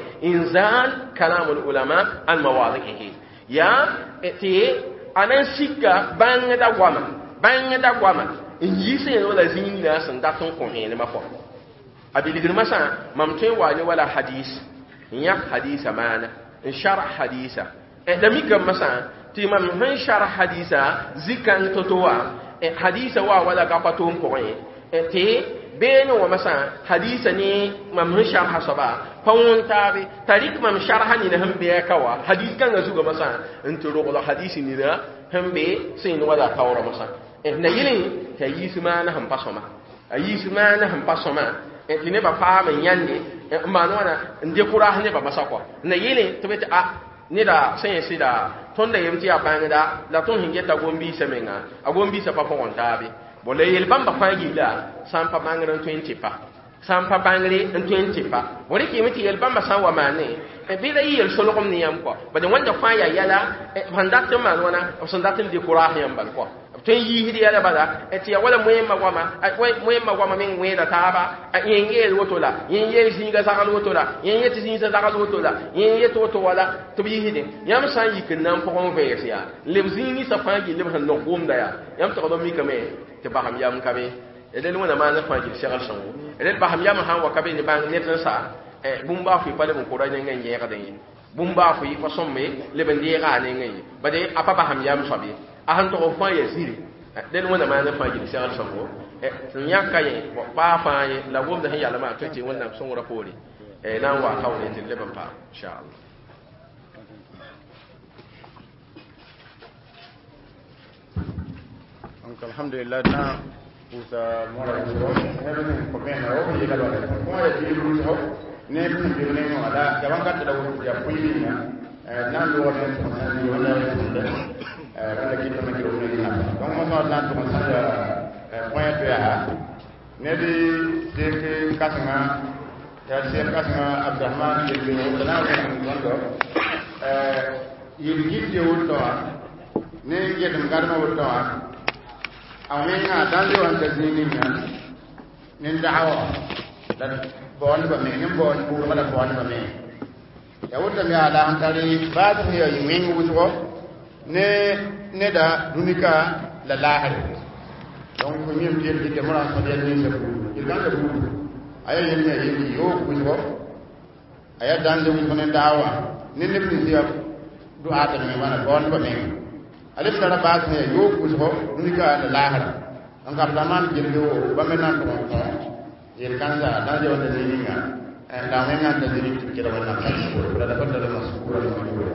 inzal kalamul ulama al mawadhihi ya ti anan sikka banga da gwama banga da gwama in yi sai wala zinna san da tun ko ne ma ko abili girmasa mamtai wani wala hadis ya hadisa mana in sharh hadisa e da mika masa ti mam han sharh hadisa zikan totowa e hadisa wa wala ka paton ko e te beno wa masa hadisa ni mam han sharh saba pawon tabi tarik mam sharh ni na hambe kawa hadis kan ga zuga masa intoro wala hadisi ni da hambe sai ni wala tawra masa e na yilin ta yisma na han pasoma ayisma na han pasoma e line ba fa men yande e ma no na inde kura ne ba masa ko na yilin to beta a ni da sai sida ton da yamti a banga da la ton hinge ta gombi semenga a gombi sa pa fon tabi bo le yel bamba fa gila sam pa bangran twenty pa sam pa bangre twenty pa bo ri ki miti yel bamba sa wa mane e bi da yel solo kom ni yam ko ba de wanda fa ya yala e handat to man wana o sandatin di qur'an yam bal ko ton yi hidi yala bada e ti wala moyemma wama ay moyemma wama min weda taba yenge wotola yenge singa sakal wotola yenge tinsa sakal wotola yenge toto wala to bi hidi yam san yikin nan ko on verse ya lebzini sa fangi leb han no gomda ya yam to do mi kame te baham yam kame edel wona ma na fangi shagal sango edel baham yam han wa kabe ni bang net sa e bumba fi pale mo ko da ngen nge ka den bumba fi fa somme leben di ga ne ngi bade apa baham yam sabi ahan to fa ya ziri den wona ma na fa ji shagal sango e sun yakka ye ba fa ye la gom da ya la ma to ce wannan sun wura fori e nan wa kawne tin leben fa insha Allah
donc alhamdulillah na usa mora ko ne ko ben ro ye la ko ya di ru so ne bi bi ne no ala ya ban ka da wu ya puyi na nan do wona ko na ni wala eh wala ki tamaki ro ne na donc mo so nan to sa point to ya ne di de ke kasanga ya se kasanga abdurrahman ye bi no na ko do eh yi gi ye wu to ne ye dum garma wu to awinga dandi wan tazini na nin da'awa da bon ba me nin bon bu mala bon ba me ya wuta mi ala antari ba ta yo yimin wuto ne ne da dunika la lahar donc ko mi mi di demara ko de ni se bu il kan bu aya yin ne yin yo wuto aya dandi wu ko ne da'awa nin ne bi ya du ata me mana bon ba me alif tara baat ne yo ko so dunika la lahara an ka blaman jirgo ba men nan ko ko jil kanza da je wanda ni nga en da men nan da diri ci da wannan kan ko da da da masukura ni ko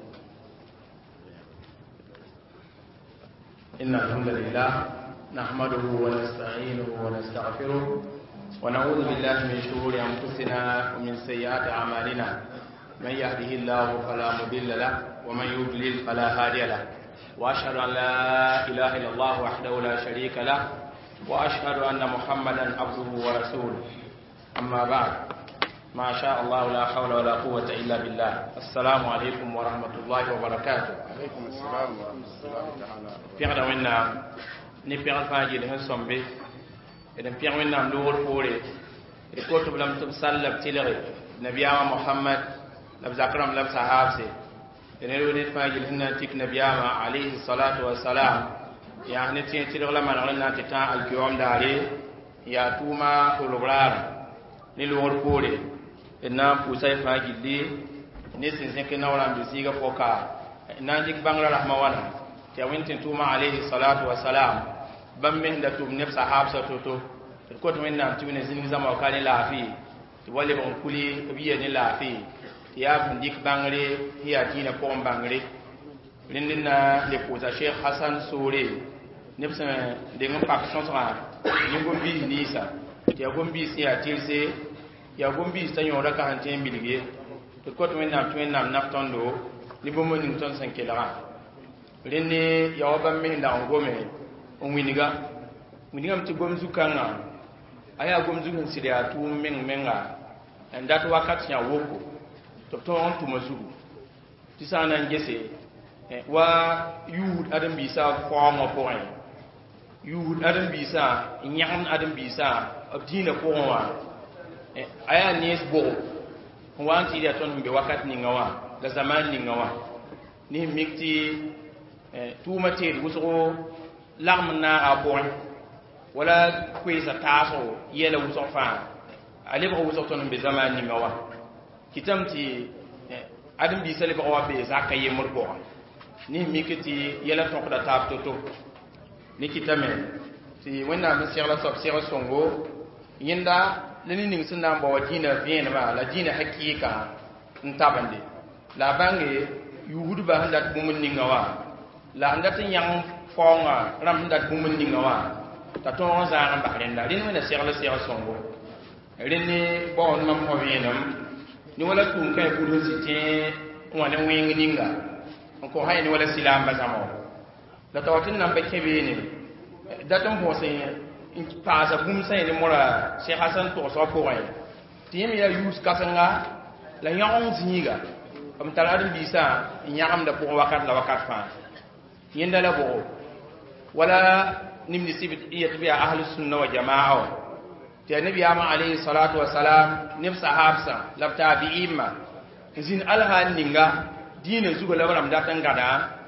inna alhamdulillah nahmaduhu wa nasta'inuhu wa nastaghfiruh wa na'udhu billahi min shururi anfusina wa min sayyiati a'malina man yahdihillahu fala mudilla lahu wa man yudlil fala hadiya lahu وأشهد أن لا إله إلا الله وحده لا شريك له وأشهد أن محمدا عبده ورسوله أما بعد ما شاء الله لا حول ولا قوة إلا بالله. السلام عليكم ورحمة الله وبركاته.
عليكم السلام ورحمة الله تعالى.
Pierre da wẽnnaam ne Pierre fãa gil sẽn sõmbe d n Pierre wẽnnaam loogr poore d kot b lame tɩ b sall la b tɩlge nabiyaamã Mohamad la b zak rãmb la b sahaabse d ne rood d fãa gil sẽn na n tɩk nabiyaamã alayhi salatu wasalam yaa ne tẽ tɩlg la manegr n na n tɩ tã alkiom daare n yaa tʋʋma tolb raarã ne loogr poore d na n pʋʋsa y fãa gilli ne sẽn zẽk naoorã n be zɩɩga pʋka n na n dɩk bãngrã rasmã wãna tɩ ya wẽn tɩ tʋʋma alayhi salatu wasalam bãmb me sẽn da tʋm neb sahaabsã to-to d kot wẽnnaam tɩ b ne zĩnig zãma wa ka ne laafɩ tɩ wa lebg n kuli b yɩa ne laafɩ tɩ yaa sẽn dɩk bãngre tɩ yaa dĩinã pʋgẽ bãngre rẽnd n na le pʋʋsa sheikh hasan soore neb sẽn deng n pak sõsgã ne gom-biis niisã tɩ yaa gom-biis sẽn yaa tɩrse yaa gom-biis t'a yõoda ka sẽn tẽ n bilg ye tɩ d kot wẽnnaam tɩ wẽnnaam naf tõndo ne bũmb ning tõnd sẽn kelgã rẽnd ne yaa wa bãmb me sẽn dag n gome n wĩnga wĩnigame tɩ gom zu-kãngã a yaa gom zug sẽn sɩd yaa tʋʋm meng menga n dat wakat sẽn yaa woko tɩ b tõog n tʋma zugu tɩ sã n na n gese wa yuud ãdem-biisã faoongã pʋgẽ yuud ãdem-biisã n yãgem ãdem-biisã b dĩinã pʋgẽ wã a yaa nees bogo n wa n tɩ d yaa tõnd sẽn be wakat ninga wã la zamaan ninga wã ne sẽn mik tɩ tʋʋma teed wʋsgo lagm n naaga a pʋgẽ wala koeesa taasgo yɛla wʋsg fãa a lebga wʋsg tõnd n be zamaan ninga wã kɩtame tɩ ãdem-biisã lebga wa be zaka yembr pʋgẽ ne sẽn mik tɩ yɛla tõkda taab to-to ne kɩtame tɩ wẽnnaam sẽn segla soab seg sõngo yẽnda la ne ning sẽn na n bao wa dĩinã vẽenemã la dĩinã hakɩɩkã n tabende la a bãnge yuudbã sẽn dat bũmb ninga wã la sẽn dat n yãng faoongã rãmb sẽn dat bũmb ninga wã t'a tõog n zãag n bas rẽnda rẽnd wẽna segla seg sõngo rẽnd ne baood mam fõ vẽenem ne wala tʋʋm kã bũd n sɩ tẽ n wa ne wẽng ninga n kõ sã ye ne wala silaamba zãma wa la t'a wa tɩ n nan ba kẽ beene dat n bõs n paasa bũmb sã ye ne mora Sheikh Hasan togsgã pʋgẽ tɩ yẽ me yaa yuus kãsenga la yãgem zĩiga b tar ãdem-biisã n yãgemda pʋgẽ wakat la wakat fãa yẽnda la bogo wala nimni sibit iya tɩ b yaa ahlu sunna wa jamaa wã tɩ yaa nabiyaamã alayhi salatu wasalam neb sahaabsã la b taabi'ɩmã n zĩnd alhaan ninga dĩinã zugã la b rãmb dat n gãda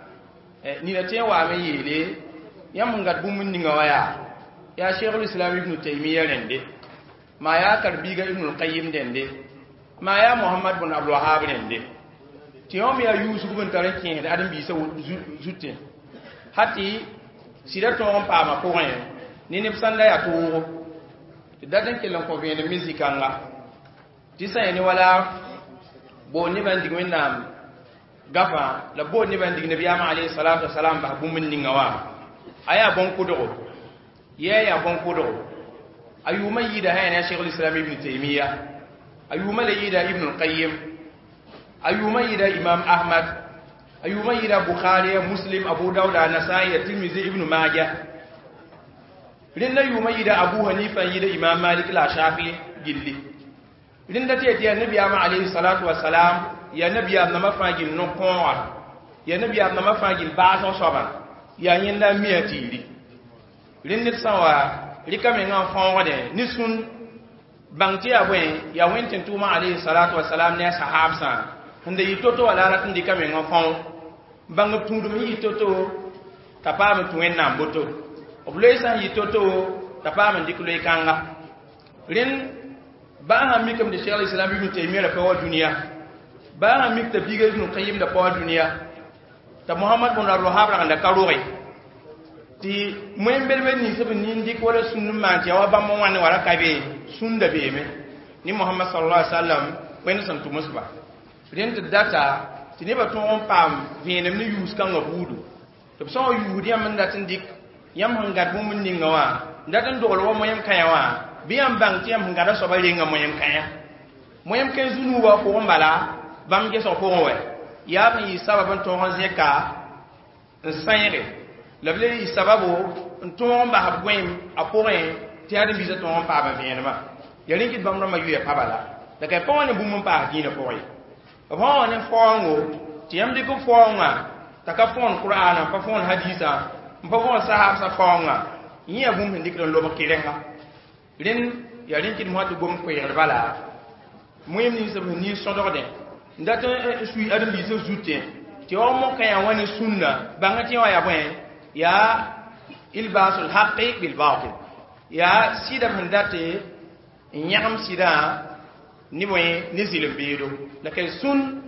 nina tẽ n waame n yeele yãmb n gat bũmb ninga wã yaa yaa sheikhul islam ibnu taymiya rẽnde maa yaa karbiiga ibnul qayim dẽnde maa yaa mohamad bn abdulwahab rẽnde tɩ yõm yaa yuusg b n tar n kẽesd ãdem-biisã zutẽ hatɩ sɩda tõog n paama pʋgẽ ne neb sãn la yaa toogo tɩ dat n kell n kõ vẽenem me zĩ-kãnga tɩ sã ye ne wala bood nebã n dig wẽnnaam gafã la bood nebã n dig nabiyaamã alayhi salatu wasalam bas bũmb ninga wã a yaa bõn-kʋdgo yɛɛ yaa bõn-kʋdgo a yʋʋmã yɩɩda sã yaa sheikhul islam ibn taymiya a yʋʋmã la yɩɩda ibnul qayim a yʋʋmã yɩɩda imam ahmad a yʋʋmã yɩɩda bukhari muslim abu dauda nasai ya tirmizi ibnu maja rẽnda yʋʋmã yɩɩda abu hanifa n yɩɩda imam malik la shafi gilli rẽnda tɩ yetɩ yaa nabiyaamã alayhi salatu wasalam yaa nabiyaam namã fãa gill no-kõoga yaa nabiyaam namã fãa gill baasg soabã yaa yẽnda n mia tɩɩri rẽnd ned sã n wa rɩka mengã n fãoogdẽ ne sũn bãng tɩ yaa bõe yaa wẽn tɩ n tʋʋmã alayhi salatu wasalam ne a sahaabsã n da yɩ to-to wala rat n dɩka mengã fão bãng b tũudum n yɩ to-to t'a paam n tɩ wẽnnaam boto b loeesã n yɩ to-to t'a paam n dɩk loe-kãnga rẽnd baa sãn mikame tɩ sheikhul islam ibn taymiya da pa wa dũniyã baa sãn mik t'a biiga ibn qayim da pa wa dũniyã t'a mohamad bn abdulwahab ragenda ka roge tɩ moẽ-belbã ninsã b nin dɩk wala sũnd n maan tɩ ya wa bãmb n wãnd wala ka be sũnda beeme ne mohamad sallallahu alaihi wasallam wẽnd sẽn tʋmsba rẽnd tɩ data tɩ nebã tõog n paam vẽenem ne yuus-kãngã buudu tɩ b sã wa yuusd yãmb n dat n dɩk yãmb sẽn gat bũmb ninga wã n dat n dogl wa moyem-kãyã wã bɩ yãmb bãng tɩ yãmb sẽn gada soaba renga moyem-kãyã moyem-kãy zu-nuubã pʋgẽ bala bãmb gesg pʋgẽ wɛ yaa b n yɩ sabab n tõog n zẽka n sãyge la b le yɩ sababo n tõog n basb goeem a pʋgẽ tɩ ãdem-biisã tõog n paam vẽenemã ya rẽn kɩt bãmb rãmbã yʋya pa bala la kay pawne bu mun pa dina poy ba ne fongo ti yam diku fonga ta ka fon qur'ana pa fon hadisa pa fon sahab sa fonga yiya bum hin dikron lo makirenga ren ya ren kin mo to gom ko yer bala moyem ni sa ni so do de ndata sui adam bi so zute ti o mo kay wani sunna ba nga ti wa ya bwen ya ilbasul haqqi bil batil ya sida mandate nyam sida ni moy ni zilim bedo la kay sun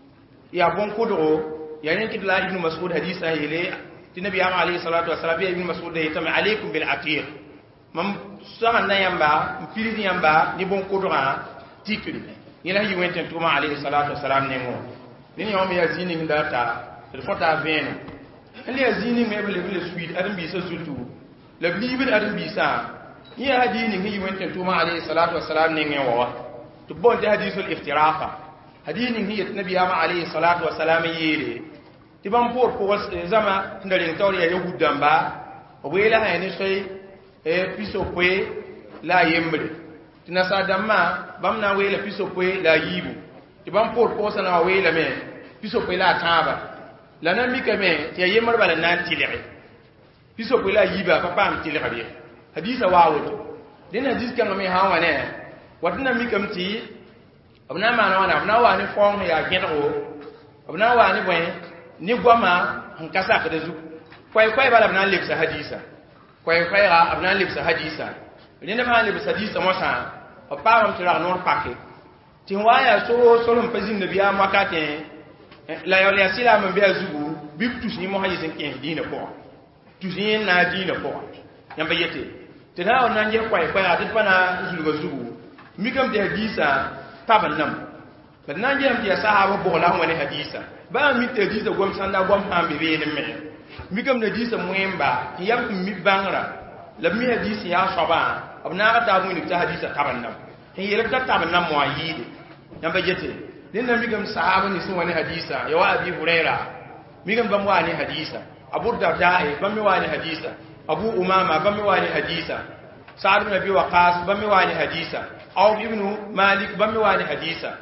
ya bon kudo ya ren kidla ibn mas'ud hadisa ile ti nabi alayhi salatu wassalam ibn mas'ud de tam alaykum bil atiq mam sahan na yamba piri yamba ni bon kudo ha tikri ni la yiwenten tuma alayhi salatu wassalam ne mo ni yom ya zini ndata il faut ta venu ali ya zini me bele bele suite adam bi sa zultu la bibil adam bi sa ni hadini ni yiwenten tuma alayhi salatu wassalam ne ngo to bon de hadithul iftiraqa hadini ni nabi alayhi salatu wassalam yele ti ban por ko zama ndare tawri ya yugudamba wela ha ni sey e piso kwe la yembre tina sadamma bamna wela piso kwe la yibu ti ban por ko sana wela me piso kwe la taba la na mika me ti yemar bala nan tilire piso kwe la yiba papa am tilire bi hadisa wawo den hadis kan me hawa ne wadna mika mti abna ma na wana abna wani fon ya gero abna wani bwen ni goma hankasa ka da zu kwai kwai bala abna lipsa hadisa kwai kwai ga abna lipsa hadisa ni ne ma lipsa hadisa mosa o pa mam tira non pakke ti waya so so lum pazin nabiya makate la yo ya sila mam biya zugu bib tus ni mo hadisa ken dina ko tus ni na dina ko yamba yete te na on nanje kwai kwai a dit pana zugu zugu mi kam de hadisa taban nam kad nanje am ti sahaba bo la woni hadisa ba mi te hadisa gom sanda gom hambe be ne me mi kam na hadisa muemba ti yam mi bangra la mi hadisa ya saba abna ka ta mu ni ta hadisa taban nam hin yele ta taban nam mo ayide yamba yete din na mi kam sahaba ni sun wani hadisa ya wa abi huraira mi kam bam wani hadisa abu darda bam wani hadisa abu umama bam wani hadisa sa'ad ibn abi waqas bam wani hadisa aw ibn malik bam wani hadisa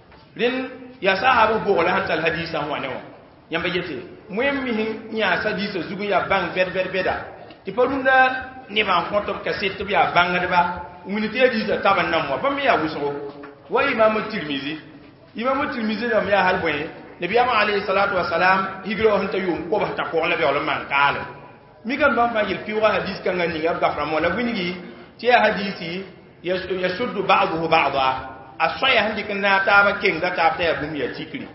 din ya sahaba bo la hatal hadisa wani wa yamba yete muem mi hin nya sadisa zugu ya bang ber ber beda ti parunda ni ban foto kaset to ya bangade ba wuni te hadisa taban nam wa bam ya wuso wa imam tirmizi imam tirmizi da ya hal boye nabi alayhi salatu wassalam higro hanta yum ko ba ta ko la be wala man kala mi kan ban fajil fi wa hadis kan ngani ngab gafra mo la winigi ti hadisi yashuddu ba'dahu ba'dha asaya handi kan na ta ba ken da ta ta bum ya tikri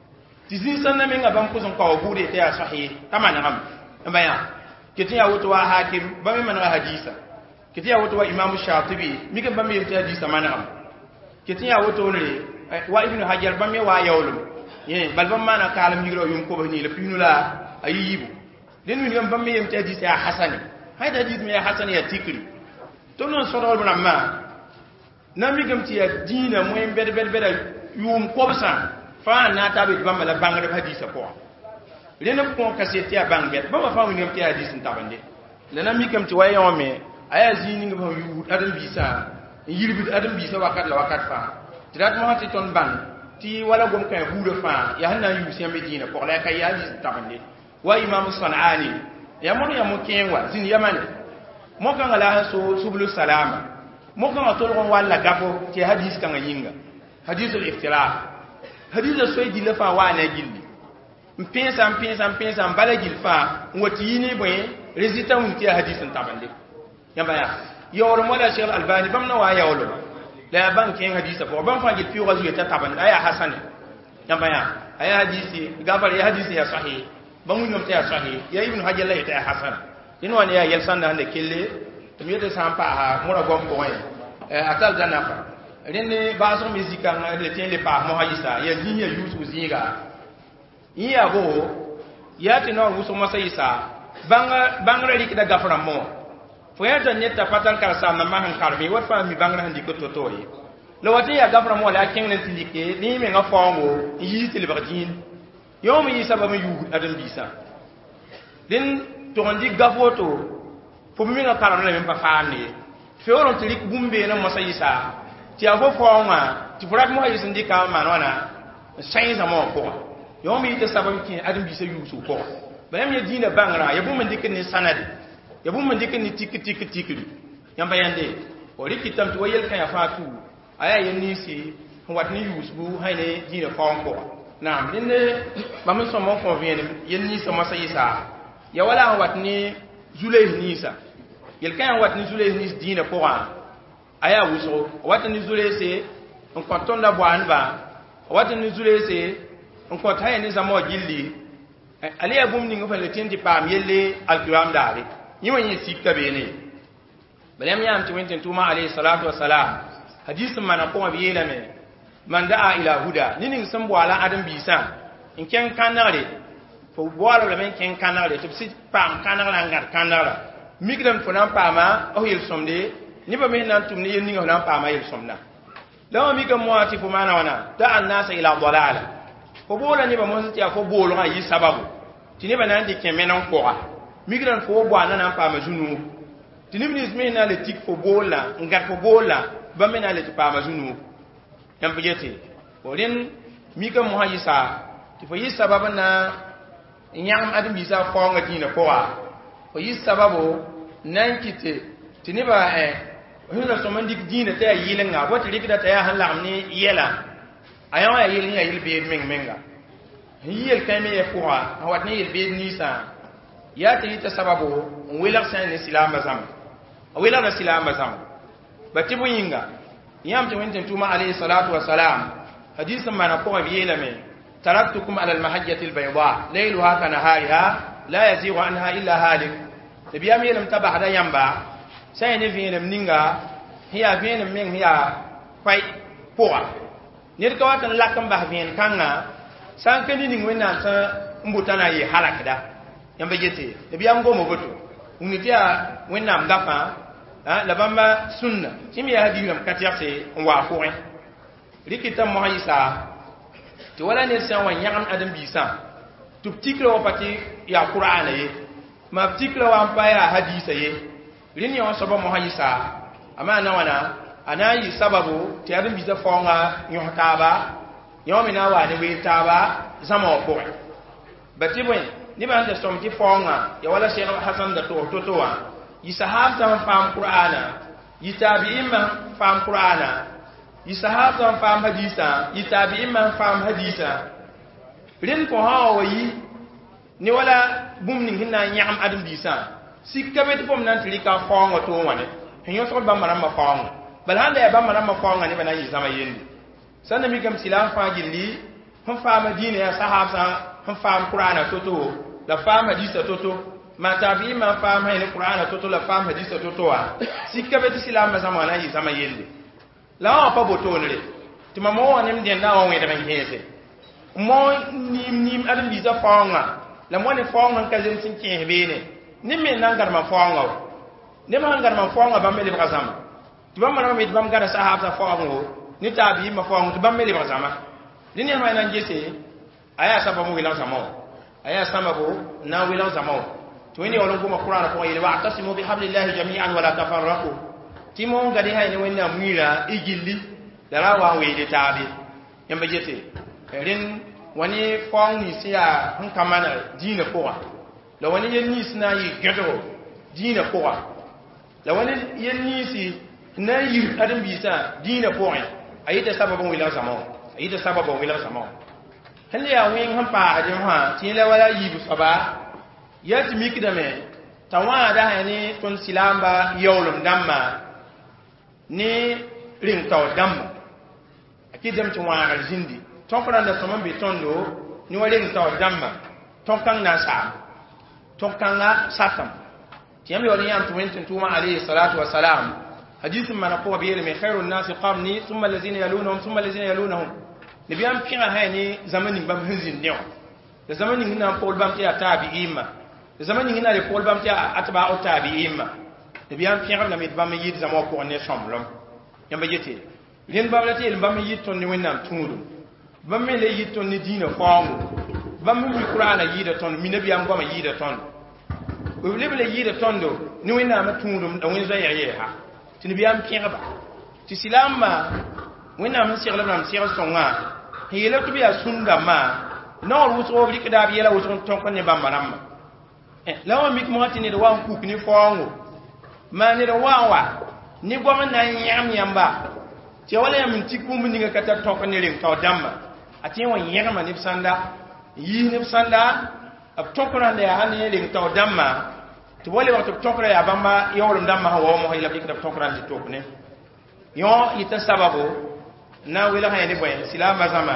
tizin sanna men ngabam ko son ko bude ta sahih tamana ngam mbaya kitiya wato wa hakim ba mi man hadisa kitiya wato wa imam shatibi mi kan ba mi ta hadisa mana ngam kitiya wato ne wa ibnu hajar ba mi wa yawlum ye bal ba mana kalam yigro yum ko ba ni la pinula ayibu den mi ngam ba mi ta hadisa hasani hayda hadis mi hasani ya tikri to non sodol bana ma na mi gam ti ya dina mo en bed bed bed yum ko bsa fa na ta be bamba la banga de hadisa ko rena ko kaseti ya bang bed bamba fa mi ngam ti hadis tabande la na mi gam ti waye on me aya zini ngam yu adam bisa yirbi adam bisa wakat la wakat fa tirat mo hati ton ban ti wala gom kay huude fa ya hanna yu si medina ko la kay hadis tabande wa imam sanani ya mo ya mo kenwa zin yamane mo kan ala so subul salama mo kan to ron wala gafo ti hadis kan yinga hadisul iftirah hadis so yi lafa wa na gilli mpensa mpensa mpensa mbala gilfa wati yini boy resita mun ti hadisin tabande yamba ya yoro mo la sheikh albani bamna wa yawlo la ban ken hadisa ko ban fa gil fi wazu ta tabande aya hasan yamba ya aya hadisi gafar ya hadisi ya sahih bamun nom ta sahih ya ibn hajar la ta hasan ino wani ya yel sanda hande kelle to mi yete sampa ha mura gom ko way e atal janafa rene baso musica le tien le pa mo hadisa ya zinya yusu zinga iya go ya tino wuso masaisa banga banga ri kida gafara mo fo ya tan netta patal kar sa ma han karbi wat fa mi banga handi ko to toyi lo wati ya gafara mo la ken len tilike ni me nga fongo yi til barjin yomi yi sababu yu adam bisa din to ndi gafoto fo mi nga karam la men pa faani fe oron tilik bumbe na masayisa ti a fo fo ma ti furat mo yisin di ka ma wana sai zama ko yo mi ta sabab ki adam bi sai yusu ko bayam ya dina bangra ya bu man dikin ni sanadi ya bu man dikin ni tik tik tik yamba yande o rikitam to yel kan ya fatu aya yen ni si wat ni yusu hayne dina ko ko naam dinne bam so mo ko vien yen ni so ma sai sa ya wala wat ni zulay ni sa yel kan wat ni zulay ni dina ko aya wuso wat ni zulay se on ko tonda bo anba wat ni zulay se on ko taye ni zamo gilli ali abum ni ngofal tindi pam yelle alkiram dare yiwa yi sikka bene balam yam ti wenten tuma alayhi salatu wassalam hadisin mana ko bi yela me man da'a ila huda ninin san boala adam bisa in ken kanare fo boala le men ken kanare to si pam kanara ngar kanara migran fo nan pama o yel somde ni ba men nan tum ni yen ni nan pama yel somna lawa mi ga moati fo mana wana da'a an-nas ila dalala fo bola ni ba mo ti afo bolo ha yi sababu tini ba nan di kemenan ko migran fo bo ana nan pama zunu tini bi ni na le tik fo bola ngar fo bola ba men na le ti pama zunu yan pujete orin mika muhayisa ti fo yi sababu na nyam adam bisa ko nga dina ko wa fo yi sababu nan kite tini ba eh hina so man dik dina ta yilin nga wata rikida ta ya halam ni yela ayawa ya yilin ya yil be meng menga yil kame ya ko wa wat ni yil be ni sa ya ta yi ta sababu wila san ni silama zam wila na silama zam batibu yinga yam to wenten tuma alayhi salatu wassalam hadisan mana ko biyela me taraktukum ala almahajjati albayda laylaha ka nahariha la yazighu anha illa halik tabiyam yelam tabahda yamba sai ne vienem ninga hiya vienem meng hiya pai poa nir ka watan lakam bah vien kanga san kani ning wena ta mbutana yi halakda yamba jete tabiyam go mo boto unitia wena mgafa ha la bamba sunna kimi ya hadiram katiyase wa foin rikita mohayisa to wala ne san wan yam adam bisa tu tikro pati ya qur'ana ye ma tikro wan pa ya hadisa ye rini on sobo mohayisa ama na wana anayi sababu ti adam bisa fonga nyohtaba nyomi na wa ne we taba zama ko batibwen ni ba nda somti fonga ya wala sheikh hasan da to to to wa yi sahabta fam qur'ana yi tabi'in man fam qur'ana yi sahabta fam hadisa yi tabi'in man fam hadisa rin ko hawa yi ni wala bum ni hinna nyam adam bisa sikka bet bom nan tilika fonga to wane hinyo so ba marama fonga bal handa ya ba marama fonga ni bana yi zama yendi sanda mi kam silam fa gilli hum fam dine ya sahabta hum fam qur'ana to to la fam hadisa to to ma tabi ma fam hay ne qur'ana to to la fam hadisa to to wa sikka be islam ma zamana yi sama yelle la pa botonre ti ma mo wonem den na won de ban hese mo nim nim adam bi za fanga la mo ne fanga ka zen sin ke be ne nim me nan gar ma fanga ne ma gar ma fanga ba me le bazama ti ba ma na me bam gar sahaba fanga ni tabi ma fanga ti ba me le bazama ni ne ma nan jese aya sababu wilan samo aya sababu na wilan samo tweni wala ngoma qur'ana ko yele wa tasimu bi hablillahi jami'an wala tafarraqu timo ngadi hayni wenna mira igilli dara wa we de tabi yamba jete ren wani fong ni sia han kamana dina ko la wani yen ni sina yi gado dina ko la wani yen ni si na yi adam bisa dina ko ayita sababun wila samo ayita sababun wila samo halle ya wen han pa ajin ha tila wala yibu saba yati mikidame tawada hani ton silamba yawlum damma ni ring taw damma akidam ci waanal jindi ton ko da sama be tondo ni wale ring taw damma ton kan na sa ton kan na satam tiyam yo yam to wentin tuma alayhi salatu wassalam hadith man ko bi ilmi khairun nas qarni thumma allazina yalunhum thumma allazina yalunhum nabiyam kira hani zamanin bam hinzin ne da zamanin hina ko bam ta tabi'ima zamani hina le pol bam tia atba o tabi'im de biam pierre la mit bam yid zamo ko ne somlom yamba jete len bam la tel bam yid ton ni wenam tunu bam me le yid ton ni dina fongu bam mi qur'ana yid ton mi nabi am goma yid ton o le le yid ton do ni wenam tunu da wen zo ya ye ha tin biam pierre ba ti silama wẽnnaam sẽn segl b rãmb segl sõnga n yeela tɩ b yaa sũndãmbã naoor wʋsgo b rɩkda b yɛla wʋsg n tõk ne bãmba rãmba la wã mik mosã tɩ ned wa n kuk ne faoongo maa ned wa n wa ne goam n na n yãgem yãmba tɩ ya wala yãmb n tɩ kũmb ninga ka tar tõk ne reng tao dãmba a tɩ yẽ wa yẽgma neb sãnda n yiis neb sãnda b tõk rãnda yaa ne reng tao dãmba tɩ wala waqt b tõkra yaa bãmba yaoolem dãmbã sẽn wa mosã la b rɩkda b tõk rãnd tɩ tʋk ne yõ yɩta sababo na wela ha ne boy silama zama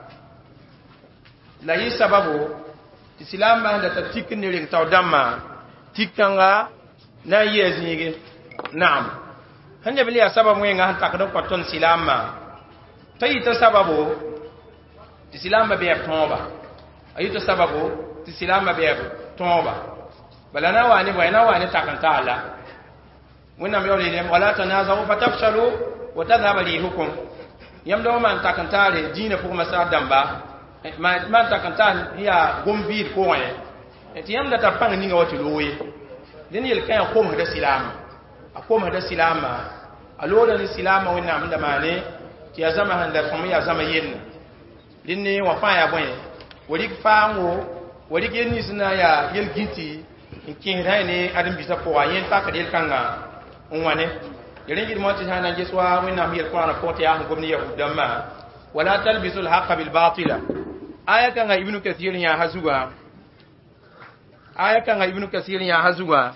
la yi sababu ti silama da ta tik ne ring taw damma tikanga na yezige na'am hande bili ya sababu nga han takdo kwaton silama tayi ta sababu ti silama be tomba ayi ta sababu ti silama be tomba bala na wani boy na wani takanta ala wonna mi yole wala tanazu fatafshalu wa tadhhabu rihukum yam do man takantare dina pour masa damba ma man takantan ya gombir ko ye ti yam da ta pang ninga wati loye den yel kan ko ma da silama ko ma da silama aloda ni silama wonna am da mane ti ya zama handa kuma ya zama yin dinne wa fa ya boye wori fango wori geni sina ya yel ginti in kin ne adam bisa ko ayen ta ka del kanga unwane yelen gid moti hana jeswa wina mi alquran ko ta ya gomni yahudama wala talbisul haqq bil batila aya kan ibnu kathir ya hazuga aya kan ibnu kathir ya hazuga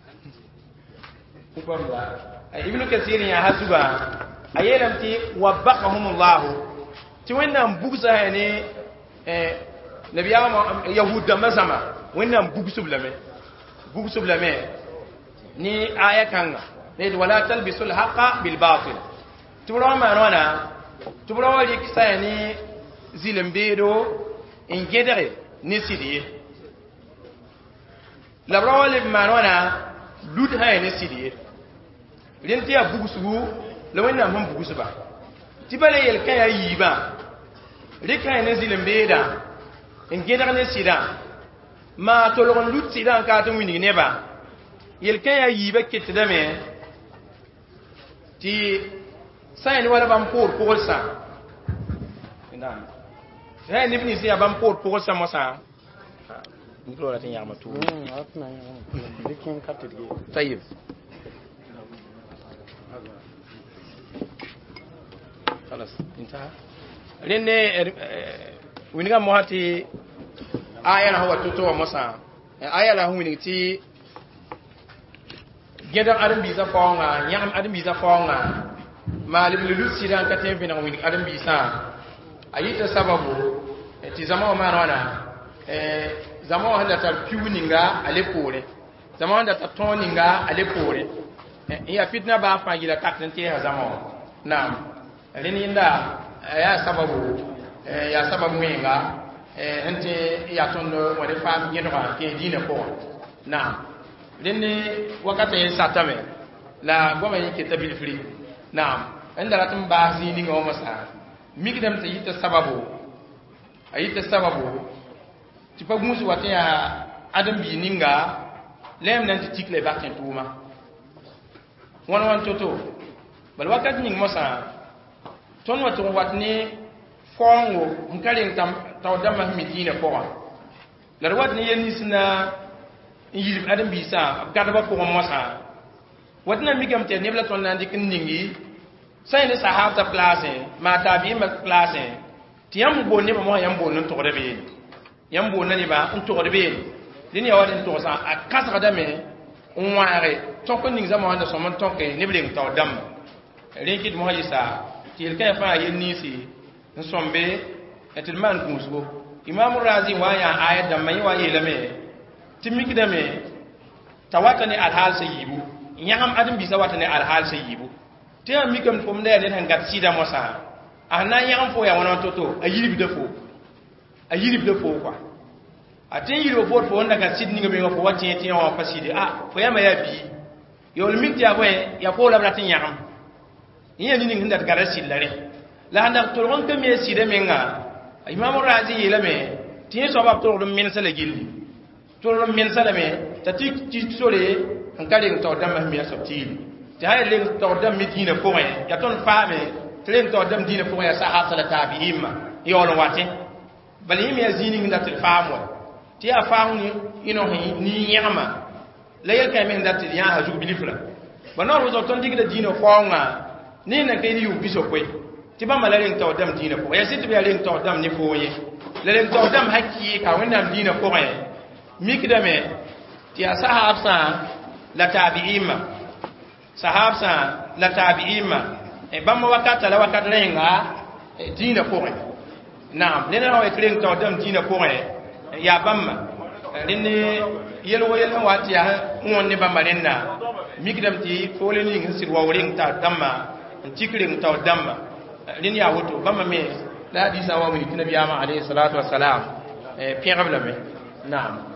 ubamba ibnu kathir ya hazuga ayelam ti wabaqahumullah ti wannan bugsa ne eh nabiya yahudama zama wannan bugsublame bugsublame ni aya kan ne wala talbisul haqa bil batil tubro ma nona tubro wali kisani zilembedo in gedere ni sidiye la brawali ma nona lut hay ni sidiye len tiya bugusu la wonna mun bugusu ba tibale yel kaya yiba rika ni zilembeda in gedere ni sida ma tolon lut sida ka to wini ne ba yel kaya yiba kitdame ti sai wala bam pour pour ça ndam sai ni bini sai bam pour pour ça mo ça micro la tin yama tu mm atna yama dikin katte gi tayyib خلاص انتهى لان وينغا موهاتي آية هو توتو موسى آية لا هو نيتي geda adam biza fonga nyam adam biza fonga malim lulu sidan katem fina wini adam bisa ayita sababu ti zama ma wana eh zama handa ta piuninga alepore zama handa ta toninga alepore ya fitna ba fa gila takante ya zama naam leni inda ya sababu ya sababu wenga eh ente ya tondo wale fam ngedwa ke dina ko naam denne wakati yin satame la goma yake tabil fri na'am inda ratum bazi ni ngoma sa migdam ta yita sababu ayita sababu ti pa gunsu wata ya adam bi ninga lem nan ti tikle bakin tuma wan wan toto bal wakati ni ngosa ton wato watni fongo nkare tam tawdama midina ko la wat ni yenisna yiri adam bisa gadaba ko mosa wadna migam te nebla ton nan dik ningi sai ne sahaba place ma tabi ma place tiyam bo ne mo yam bo non to rebe yam bo ne ba on to rebe din ya wadin to sa akasa da me on ware to ko ning zama wanda so man to ke neble to dam rinkit mo yisa til kay fa yin nisi nsombe etilman kumusgo imam razi wa ya ayat da mai wa yelame timiki dame tawata ne alhal sayibu nyam adam bisa wata ne alhal sayibu te am mikam fo mde ne tan gat sida mosa ana nyam fo ya wona toto ayiri bi defo ayiri bi defo kwa atin yiro fo fo onda gat sidni ngabe fo wati ti wa fasidi ah fo yama ya bi yol mikti ya boy ya fo la bratin nyam yin ni ngi ndat gara sidlare la handa to ron ke me sida menga imam razi yelame ti so bab to dum min sala gilli tolom men salame tati ti sore an kale to dama mi asabti tɩ ha leng togdame me dĩinã pʋgẽ ya tõnd faame tɩ leng togdame dĩinã pʋgẽ ya sahaba la tabi'imma yaool n watẽ bala yẽ me ya zĩig ning dat d faam wa tɩ yaa faam yẽno nin-yẽgma la yel-kãe me n dat d yãasa zug bilifrã ba noor wʋsg tõnd digda dĩinã faoongã ne nan kay ni yʋʋm bisokoe tɩ bãmba la reng togdame dĩinã pʋgẽ ya sɩd tɩ b yaa reng togdame ne foo ye la reng togdame hakɩɩka wẽnnaam dĩinã pʋgẽ mikdame tɩ yaa sahabsã la tabi'imma sahabsã la tabi'imma bãmba wakata la wakat renga dĩinã pʋgẽ naam ned ra wa tɩ reng togdame dĩinã pʋgẽ yaa bãmba rẽnd yel-wo yel n wa tɩ yaa wõn ne bãmba rẽnda mikdame tɩ foole ning sẽn sɩd wa reng tar dãmba n tik reng tao dãmba rẽnd yaa woto bãmba me la hadiisã wa wing tɩ nabiyaamã alayhi salatu wasalam pẽgb lame naam